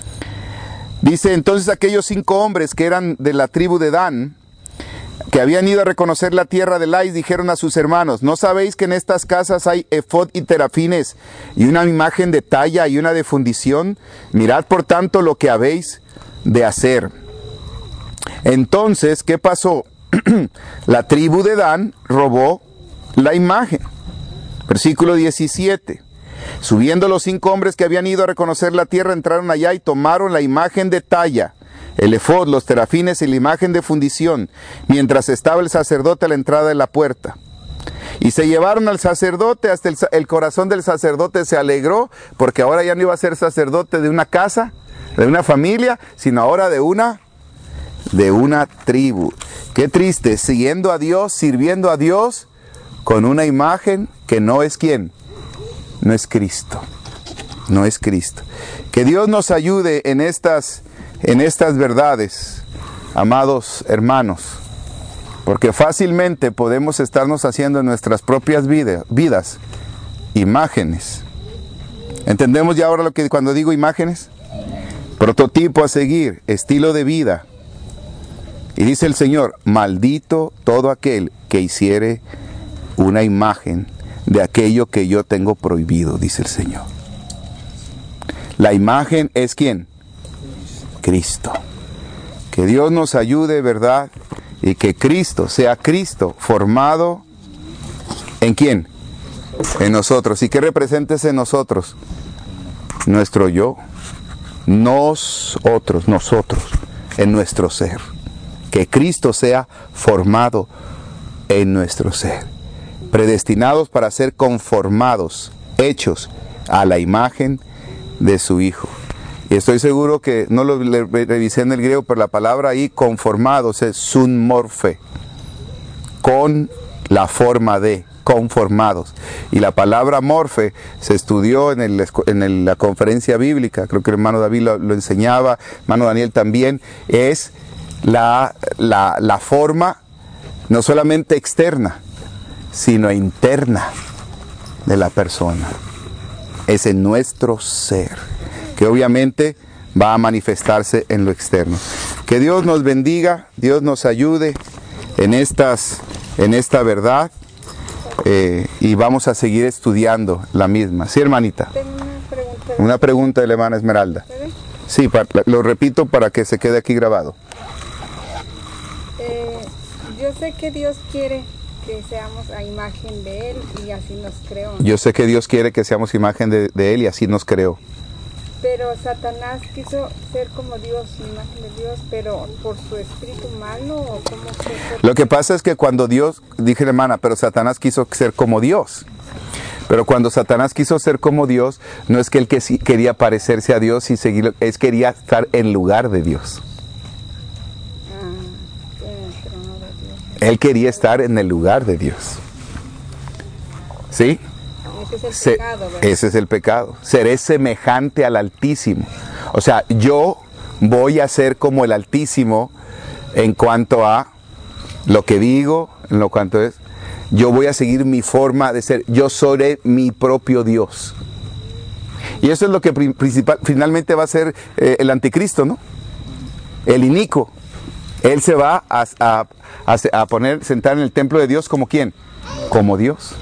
Dice, entonces aquellos 5 hombres que eran de la tribu de Dan, que habían ido a reconocer la tierra de Lais, dijeron a sus hermanos, ¿no sabéis que en estas casas hay efod y terafines y una imagen de talla y una de fundición? Mirad por tanto lo que habéis de hacer. Entonces, ¿qué pasó? La tribu de Dan robó la imagen. Versículo 17. Subiendo los 5 hombres que habían ido a reconocer la tierra, entraron allá y tomaron la imagen de talla, el efod, los terafines y la imagen de fundición, mientras estaba el sacerdote a la entrada de la puerta. Y se llevaron al sacerdote, hasta el corazón del sacerdote se alegró, porque ahora ya no iba a ser sacerdote de una casa, de una familia, sino ahora de una tribu. Qué triste, siguiendo a Dios, sirviendo a Dios, con una imagen que no es ¿quién? No es Cristo. No es Cristo. Que Dios nos ayude en estas verdades, amados hermanos, porque fácilmente podemos estarnos haciendo en nuestras propias vidas imágenes. ¿Entendemos ya ahora lo que cuando digo imágenes? Prototipo a seguir, estilo de vida. Y dice el Señor, maldito todo aquel que hiciere una imagen de aquello que yo tengo prohibido, dice el Señor. La imagen es ¿quién? Cristo. Que Dios nos ayude, ¿verdad? Y que Cristo sea Cristo formado ¿en quién? En nosotros. ¿Y qué representa ese nosotros? Nuestro yo. Nosotros, en nuestro ser. Que Cristo sea formado en nuestro ser. Predestinados para ser conformados, hechos a la imagen de su Hijo. Y estoy seguro que, no lo revisé en el griego, pero la palabra ahí, conformados, es sunmorfe, con la forma de, conformados. Y la palabra morfe se estudió en la conferencia bíblica, creo que el hermano David lo enseñaba, hermano Daniel también, es la forma no solamente externa, sino interna de la persona. Es en nuestro ser, que obviamente va a manifestarse en lo externo. Que Dios nos bendiga, Dios nos ayude en esta verdad, y vamos a seguir estudiando la misma. ¿Sí, hermanita? Tengo Una pregunta de la hermana Esmeralda. ¿Puede? Sí, lo repito para que se quede aquí grabado. Yo sé que Dios quiere que seamos a imagen de Él y así nos creó. Yo sé que Dios quiere que seamos imagen de Él y así nos creó. Pero Satanás quiso ser como Dios, imagen de Dios, pero por su espíritu malo, ¿o cómo fue? Lo que pasa es que cuando Dios, dije la hermana, pero Satanás quiso ser como Dios. Pero cuando Satanás quiso ser como Dios, no es que él quería parecerse a Dios y seguirlo, es quería estar en lugar de Dios. Pero no de Dios. Él quería estar en el lugar de Dios. ¿Sí? Ese es el pecado, ¿verdad? Ese es el pecado. Seré semejante al Altísimo. O sea, yo voy a ser como el Altísimo en cuanto a lo que digo, en lo cuanto es. Yo voy a seguir mi forma de ser. Yo seré mi propio Dios. Y eso es lo que finalmente va a ser el anticristo, ¿no? El inicuo. Él se va a sentar en el templo de Dios como ¿quién? Como Dios.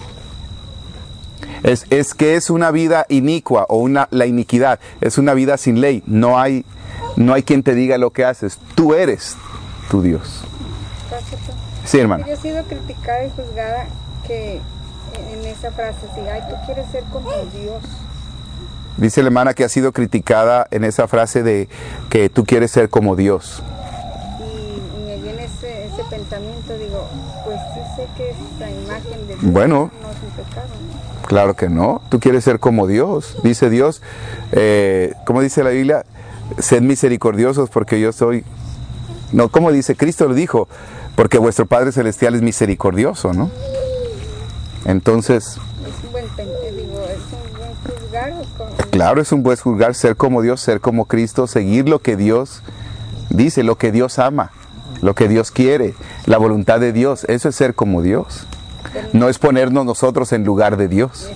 Es que es una vida inicua o la iniquidad. Es una vida sin ley. No hay quien te diga lo que haces. Tú eres tu Dios. Sí, hermana. Yo he sido criticada y juzgada que en esa frase, sí, ay, tú quieres ser como Dios. Dice la hermana que ha sido criticada en esa frase de que tú quieres ser como Dios. Y me viene ese pensamiento, digo, pero pues sí sé que esa imagen de Dios Bueno, no es un pecado, ¿no? claro que no. Tú quieres ser como Dios. Dice Dios, ¿cómo dice la Biblia? Sed misericordiosos porque yo soy... No, ¿cómo dice? Cristo lo dijo, porque vuestro Padre Celestial es misericordioso, ¿no? Entonces, Es un buen juzgar. claro, es un buen juzgar, ser como Dios, ser como Cristo, seguir lo que Dios dice, lo que Dios ama, lo que Dios quiere, la voluntad de Dios. Eso es ser como Dios. No es ponernos nosotros en lugar de Dios.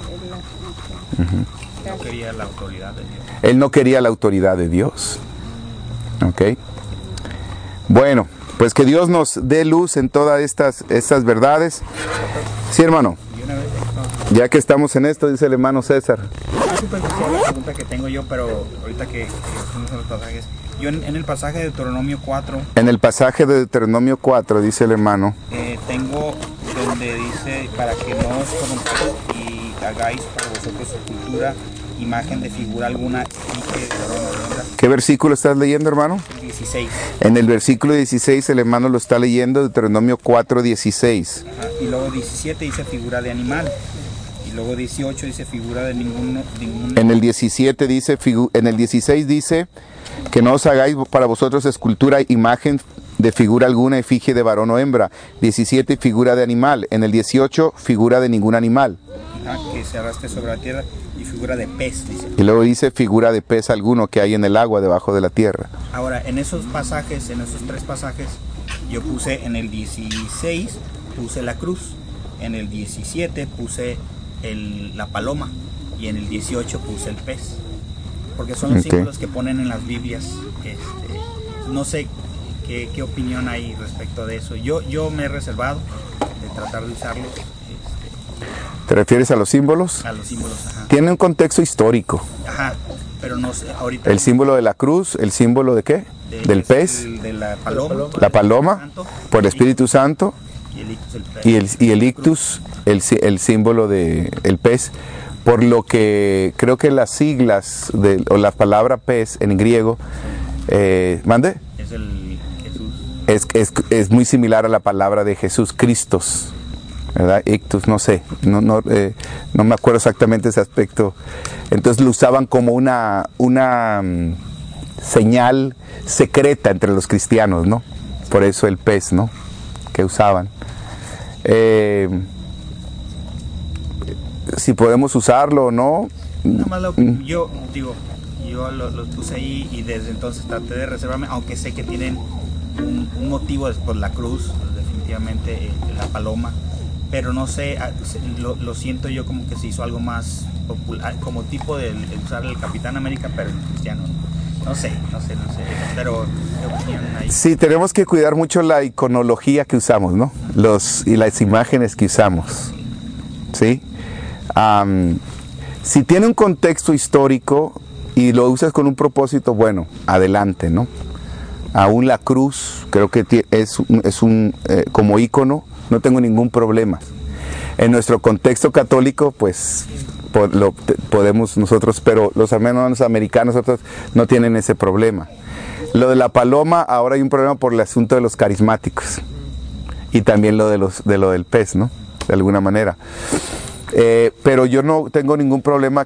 No quería la autoridad de Dios. Él no quería la autoridad de Dios. ¿Ok? Bueno, pues que Dios nos dé luz en todas estas verdades. Sí, hermano. Y una vez, Ya que estamos en esto, dice el hermano César. superficial la pregunta que tengo yo, pero ahorita que fuimos a los pasajes. Yo en el pasaje de Deuteronomio 4, En el pasaje de Deuteronomio 4, dice el hermano, tengo donde dice, para que no os corrompáis y hagáis para vosotros escultura, imagen de figura alguna, y que ¿qué versículo estás leyendo, hermano? 16. En el versículo 16 el hermano lo está leyendo, Deuteronomio 4, 16. Ajá. Y luego 17 dice figura de animal. Y luego 18 dice figura de ningún En el 17 dice, en el 16 dice que no os hagáis para vosotros escultura, imagen de figura alguna, efigie de varón o hembra. 17, figura de animal. En el 18, figura de ningún animal. Ajá, que se arrastre sobre la tierra, y figura de pez, dice. Y luego dice figura de pez alguno que hay en el agua debajo de la tierra. Ahora, en esos pasajes, en esos tres pasajes, yo puse en el 16, puse la cruz. En el 17 puse la paloma. Y en el 18 puse el pez. Porque son los símbolos que ponen en las Biblias. No sé qué opinión hay respecto de eso. Yo me he reservado de tratar de usarlos. ¿Te refieres a los símbolos? A los símbolos, ajá. Tiene un contexto histórico. Ajá, pero no sé, ahorita... El símbolo de la cruz, el símbolo de qué? Del pez, De la paloma. la paloma, por el Espíritu Santo, Y el ictus, el pez. y el ictus, el símbolo del pez. Por lo que creo que las siglas o la palabra pez en griego, ¿mande? Es el Jesús. Es muy similar a la palabra de Jesús, Christos, ¿verdad? Ictus, no sé, no me acuerdo exactamente ese aspecto. Entonces lo usaban como una señal secreta entre los cristianos, ¿no? Por eso el pez, ¿no? Que usaban. Si podemos usarlo o no. Nada más yo los puse ahí y desde entonces traté de reservarme, aunque sé que tienen un motivo por la cruz, definitivamente la paloma, pero no sé, lo siento yo como que se hizo algo más popular, como tipo de usar el Capitán América, pero en cristiano. No sé, pero ¿qué opinión hay? Sí, tenemos que cuidar mucho la iconología que usamos, ¿no? Y las imágenes que usamos, ¿sí? Si tiene un contexto histórico y lo usas con un propósito, bueno, adelante, ¿no? Aún la cruz, creo que es como ícono, no tengo ningún problema. En nuestro contexto católico, pues podemos nosotros, pero los hermanos americanos otros no tienen ese problema. Lo de la paloma, ahora hay un problema por el asunto de los carismáticos y también lo del pez, ¿no? De alguna manera. Pero yo no tengo ningún problema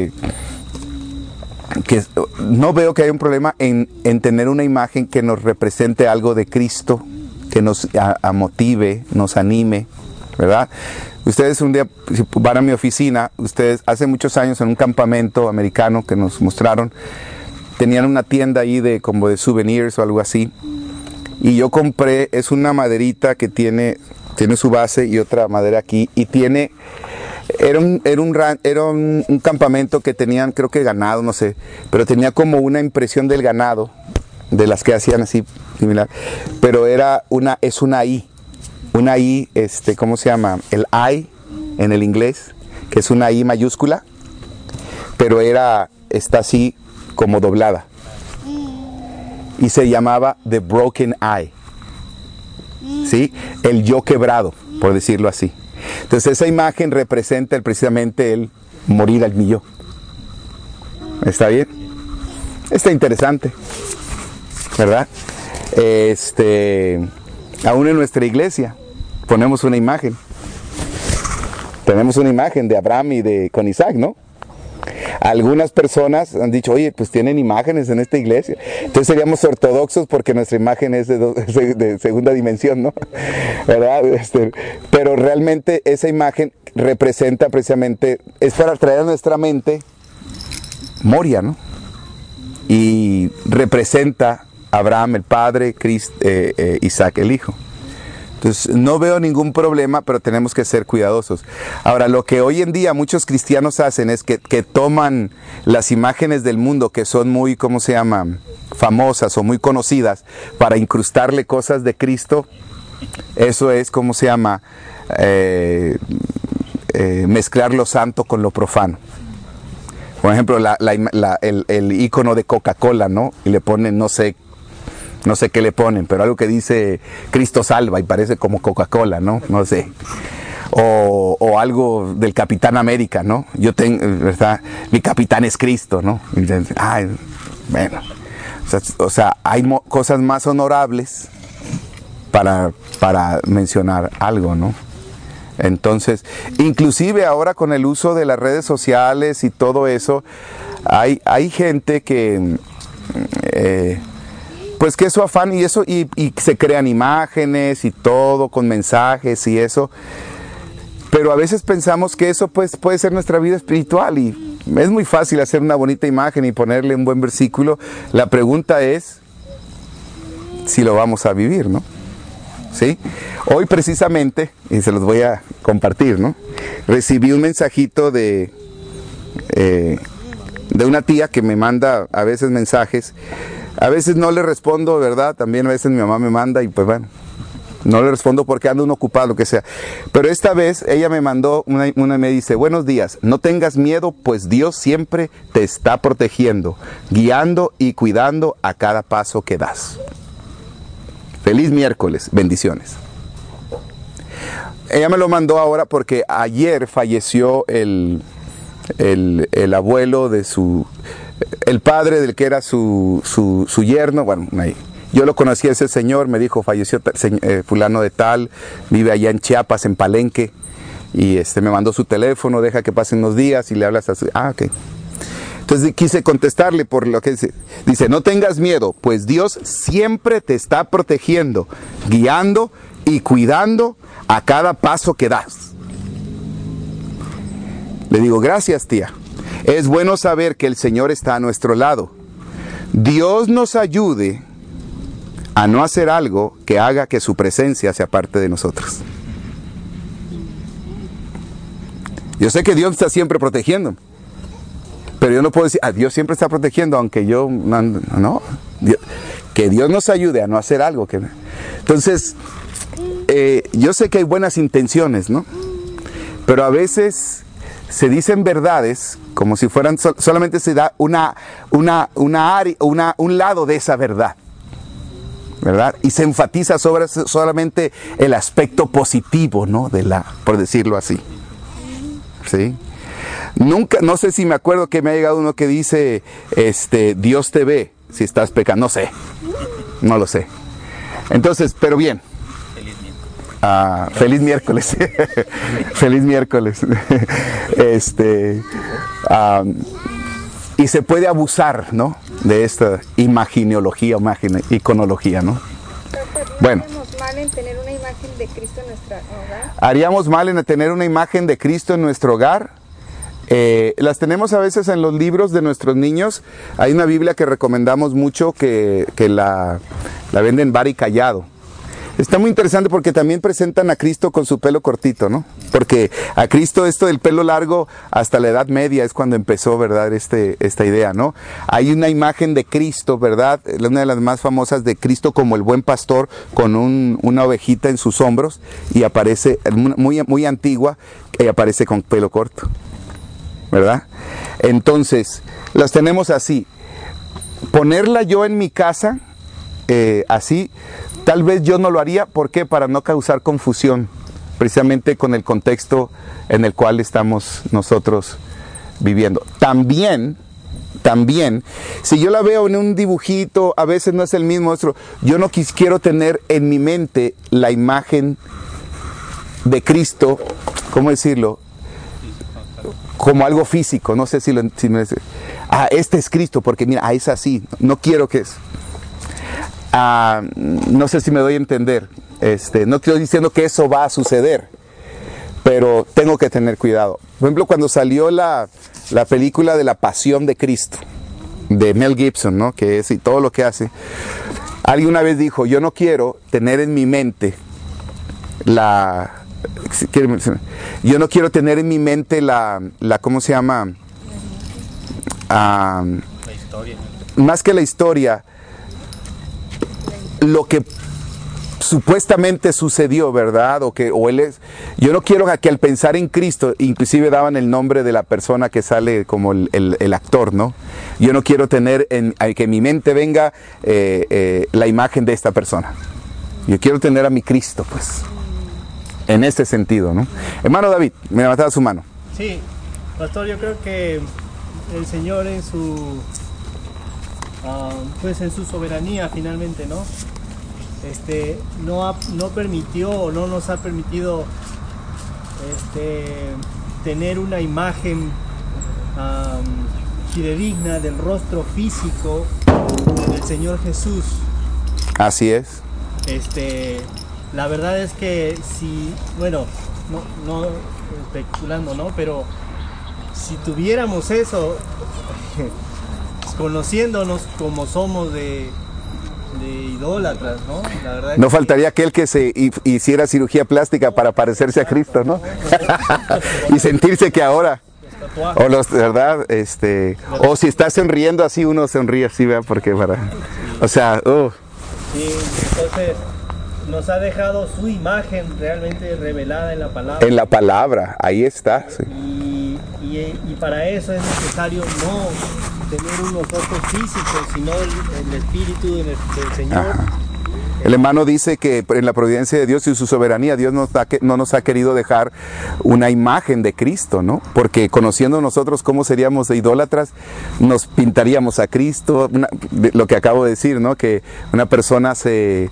no veo que haya un problema en tener una imagen que nos represente algo de Cristo, que nos motive, nos anime, ¿verdad? Ustedes un día, si van a mi oficina, ustedes hace muchos años en un campamento americano que nos mostraron, tenían una tienda ahí como de souvenirs o algo así, y yo compré, es una maderita que tiene su base y otra madera aquí, y era un campamento que tenían, creo que ganado, no sé, pero tenía como una impresión del ganado, de las que hacían así, similar, pero es una I, ¿cómo se llama? El I en el inglés, que es una I mayúscula, pero está así como doblada, y se llamaba The Broken Eye, ¿sí? El yo quebrado, por decirlo así. Entonces esa imagen representa precisamente el morir al millón. ¿Está bien? Está interesante, ¿verdad? Aún en nuestra iglesia ponemos una imagen. Tenemos una imagen de Abraham y con Isaac, ¿no? Algunas personas han dicho, oye, pues tienen imágenes en esta iglesia. Entonces seríamos ortodoxos porque nuestra imagen es de segunda dimensión, ¿no? ¿Verdad? Pero realmente esa imagen representa precisamente, es para traer a nuestra mente Moria, ¿no? Y representa a Abraham el padre, Isaac el hijo. Entonces, no veo ningún problema, pero tenemos que ser cuidadosos. Ahora, lo que hoy en día muchos cristianos hacen es que toman las imágenes del mundo que son muy, ¿cómo se llama?, famosas o muy conocidas, para incrustarle cosas de Cristo. Eso es, ¿cómo se llama?, mezclar lo santo con lo profano. Por ejemplo, el icono de Coca-Cola, ¿no? Y le ponen, no sé qué le ponen, pero algo que dice Cristo salva y parece como Coca-Cola, ¿no? No sé. O algo del Capitán América, ¿no? Yo tengo, ¿verdad? Mi capitán es Cristo, ¿no? Ay, bueno. O sea, hay cosas más honorables para mencionar algo, ¿no? Entonces, inclusive ahora con el uso de las redes sociales y todo eso, hay gente que... pues que eso afán y se crean imágenes y todo con mensajes y eso, pero a veces pensamos que eso pues puede ser nuestra vida espiritual y es muy fácil hacer una bonita imagen y ponerle un buen versículo. La pregunta es si lo vamos a vivir, ¿no? ¿Sí? Hoy precisamente, y se los voy a compartir, ¿no? Recibí un mensajito de una tía que me manda a veces mensajes. A veces no le respondo, ¿verdad? También a veces mi mamá me manda y pues bueno, no le respondo porque ando uno ocupado, lo que sea. Pero esta vez ella me mandó una y me dice, buenos días, no tengas miedo, pues Dios siempre te está protegiendo, guiando y cuidando a cada paso que das. Feliz miércoles, bendiciones. Ella me lo mandó ahora porque ayer falleció el abuelo de el padre del que era su yerno. Bueno, yo lo conocí a ese señor, me dijo, falleció fulano de tal, vive allá en Chiapas, en Palenque, y me mandó su teléfono, deja que pasen unos días y le hablas así. Ok. Entonces quise contestarle por lo que dice. Dice, no tengas miedo, pues Dios siempre te está protegiendo, guiando y cuidando a cada paso que das. Le digo, gracias, tía. Es bueno saber que el Señor está a nuestro lado. Dios nos ayude a no hacer algo que haga que su presencia sea parte de nosotros. Yo sé que Dios está siempre protegiendo, pero yo no puedo decir, Dios siempre está protegiendo, aunque yo no. Que Dios nos ayude a no hacer algo. Entonces, yo sé que hay buenas intenciones, ¿no? Pero a veces se dicen verdades como si fueran, solamente se da un lado de esa verdad, ¿verdad? Y se enfatiza sobre solamente el aspecto positivo, ¿no? Por decirlo así. ¿Sí? Nunca, no sé si me acuerdo que me ha llegado uno que dice, Dios te ve si estás pecando. No sé, no lo sé. Entonces, pero bien. Feliz miércoles. Feliz miércoles. Y se puede abusar, ¿no? De esta imagineología, iconología, ¿no? Bueno. ¿Haríamos mal en tener una imagen de Cristo en nuestro hogar? ¿Haríamos mal en tener una imagen de Cristo en nuestro hogar? Las tenemos a veces en los libros de nuestros niños. Hay una Biblia que recomendamos mucho que la venden bar y callado. Está muy interesante porque también presentan a Cristo con su pelo cortito, ¿no? Porque a Cristo esto del pelo largo hasta la Edad Media es cuando empezó, ¿verdad? Esta idea, ¿no? Hay una imagen de Cristo, ¿verdad? Una de las más famosas de Cristo como el buen pastor con una ovejita en sus hombros y aparece, muy, muy antigua, y aparece con pelo corto, ¿verdad? Entonces, las tenemos así. Ponerla yo en mi casa, así, tal vez yo no lo haría. ¿Por qué? Para no causar confusión, precisamente con el contexto en el cual estamos nosotros viviendo. También también, si yo la veo en un dibujito, a veces no es el mismo otro, yo no quiero tener en mi mente la imagen de Cristo, ¿cómo decirlo? Como algo físico, no sé si este es Cristo, porque mira, es así, no quiero que es. No sé si me doy a entender, no estoy diciendo que eso va a suceder, pero tengo que tener cuidado. Por ejemplo, cuando salió la película de La Pasión de Cristo, de Mel Gibson, ¿no? Que es y todo lo que hace, alguien una vez dijo, yo no quiero tener en mi mente ¿cómo se llama? La historia. Más que la historia, lo que supuestamente sucedió, ¿verdad? Yo no quiero que al pensar en Cristo, inclusive daban el nombre de la persona que sale como el actor, ¿no? Yo no quiero tener que en mi mente venga la imagen de esta persona. Yo quiero tener a mi Cristo, pues. En este sentido, ¿no? Hermano David, me levantaba su mano. Sí, pastor, yo creo que el Señor en su soberanía finalmente, ¿no? No permitió o no nos ha permitido tener una imagen fidedigna del rostro físico del Señor Jesús. Así es. La verdad es que no especulando, ¿no? Pero si tuviéramos eso, conociéndonos como somos de idólatras, ¿no? La verdad no faltaría aquel que se hiciera cirugía plástica para parecerse a Cristo, ¿no? Y sentirse que ahora, ¿verdad? O si está sonriendo así, uno sonríe así, ¿verdad? Porque Sí, entonces nos ha dejado su imagen realmente revelada en la palabra. En la palabra, ahí está. Sí. Y para eso es necesario no tener unos ojos físicos, sino el espíritu del Señor. Ajá. El hermano dice que en la providencia de Dios y su soberanía, Dios no nos ha querido dejar una imagen de Cristo, ¿no? Porque conociendo nosotros cómo seríamos de idólatras, nos pintaríamos a Cristo, lo que acabo de decir, ¿no? Que una persona se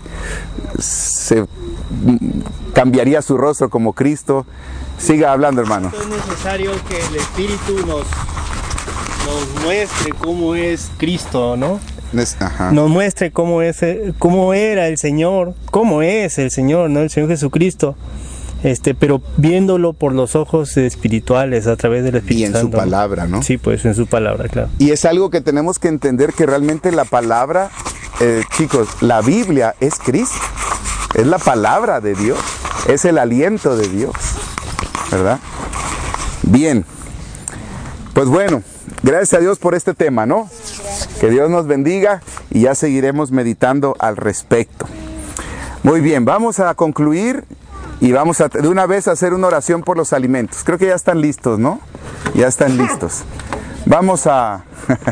cambiaría su rostro como Cristo. Siga hablando, hermano. Es necesario que el Espíritu nos muestre cómo es Cristo, ¿no? Ajá. Nos muestre cómo era el Señor, cómo es el Señor, ¿no? El Señor Jesucristo, pero viéndolo por los ojos espirituales a través del Espíritu Santo. Y en su palabra, ¿no? Sí, pues en su palabra, claro. Y es algo que tenemos que entender, que realmente la palabra, chicos, la Biblia es Cristo, es la palabra de Dios, es el aliento de Dios, ¿verdad? Bien, pues bueno, gracias a Dios por este tema, ¿no? Que Dios nos bendiga y ya seguiremos meditando al respecto. Muy bien, vamos a concluir y vamos de una vez a hacer una oración por los alimentos. Creo que ya están listos, ¿no? Ya están listos. Vamos a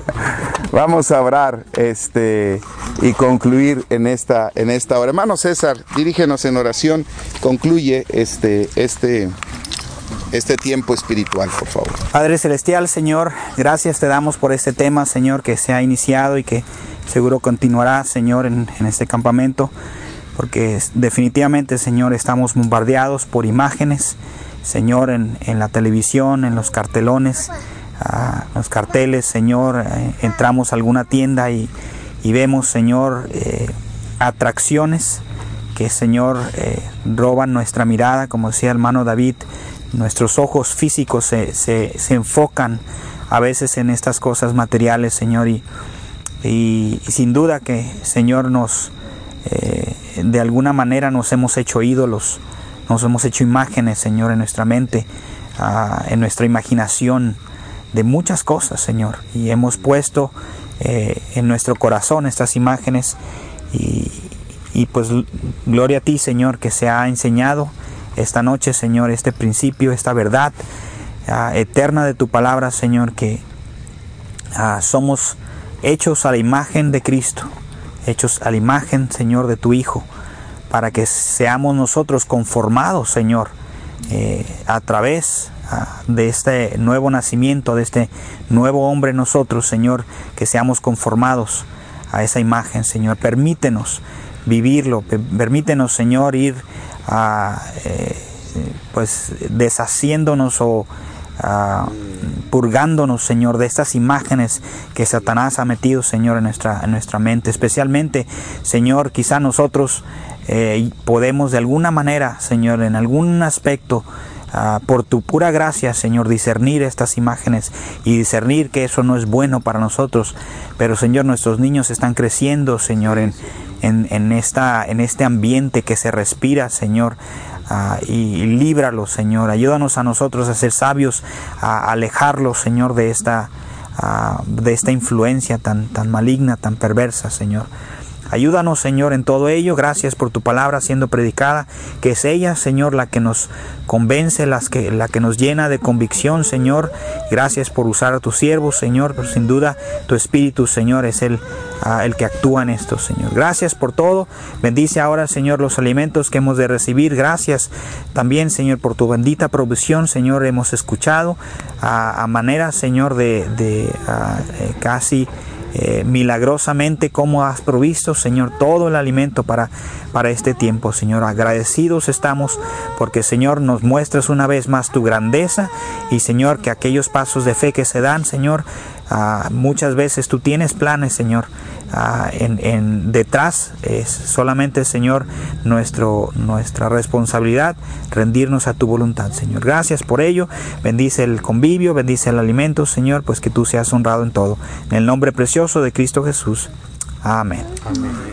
orar y concluir en esta hora. Hermano César, dirígenos en oración, concluye este tiempo espiritual, por favor. Padre Celestial, Señor, gracias te damos por este tema, Señor, que se ha iniciado y que seguro continuará, Señor, en este campamento, porque definitivamente, Señor, estamos bombardeados por imágenes, Señor, en la televisión, en los cartelones, los carteles, Señor, entramos a alguna tienda y vemos, Señor, atracciones que, Señor, roban nuestra mirada, como decía el hermano David. Nuestros ojos físicos se enfocan a veces en estas cosas materiales, Señor, y sin duda que, Señor, de alguna manera nos hemos hecho ídolos, nos hemos hecho imágenes, Señor, en nuestra mente, en nuestra imaginación de muchas cosas, Señor, y hemos puesto en nuestro corazón estas imágenes y pues gloria a ti, Señor, que se ha enseñado esta noche, Señor, este principio, esta verdad eterna de tu palabra, Señor, que somos hechos a la imagen de Cristo, hechos a la imagen, Señor, de tu Hijo, para que seamos nosotros conformados, Señor, a través de este nuevo nacimiento, de este nuevo hombre en nosotros, Señor, que seamos conformados a esa imagen, Señor. Permítenos vivirlo, permítenos, Señor, ir pues deshaciéndonos o purgándonos, Señor, de estas imágenes que Satanás ha metido, Señor, en nuestra mente. Especialmente, Señor, quizá nosotros podemos de alguna manera, Señor, en algún aspecto, por tu pura gracia, Señor, discernir estas imágenes y discernir que eso no es bueno para nosotros. Pero, Señor, nuestros niños están creciendo, Señor, en este ambiente que se respira, Señor, y líbralos, Señor. Ayúdanos a nosotros a ser sabios, a alejarlos, Señor, de esta influencia tan maligna, tan perversa, Señor. Ayúdanos, Señor, en todo ello. Gracias por tu palabra siendo predicada, que es ella, Señor, la que nos convence, la que nos llena de convicción, Señor. Gracias por usar a tus siervos, Señor, pero sin duda tu Espíritu, Señor, es el que actúa en esto, Señor. Gracias por todo. Bendice ahora, Señor, los alimentos que hemos de recibir. Gracias también, Señor, por tu bendita provisión, Señor. Hemos escuchado a manera, Señor, de casi milagrosamente cómo has provisto, Señor, todo el alimento para este tiempo, Señor. Agradecidos estamos porque, Señor, nos muestras una vez más tu grandeza y, Señor, que aquellos pasos de fe que se dan, Señor, muchas veces tú tienes planes, Señor, detrás. Es solamente, Señor, nuestra responsabilidad rendirnos a tu voluntad, Señor. Gracias por ello. Bendice el convivio, bendice el alimento, Señor, pues que tú seas honrado en todo. En el nombre precioso de Cristo Jesús. Amén. Amén.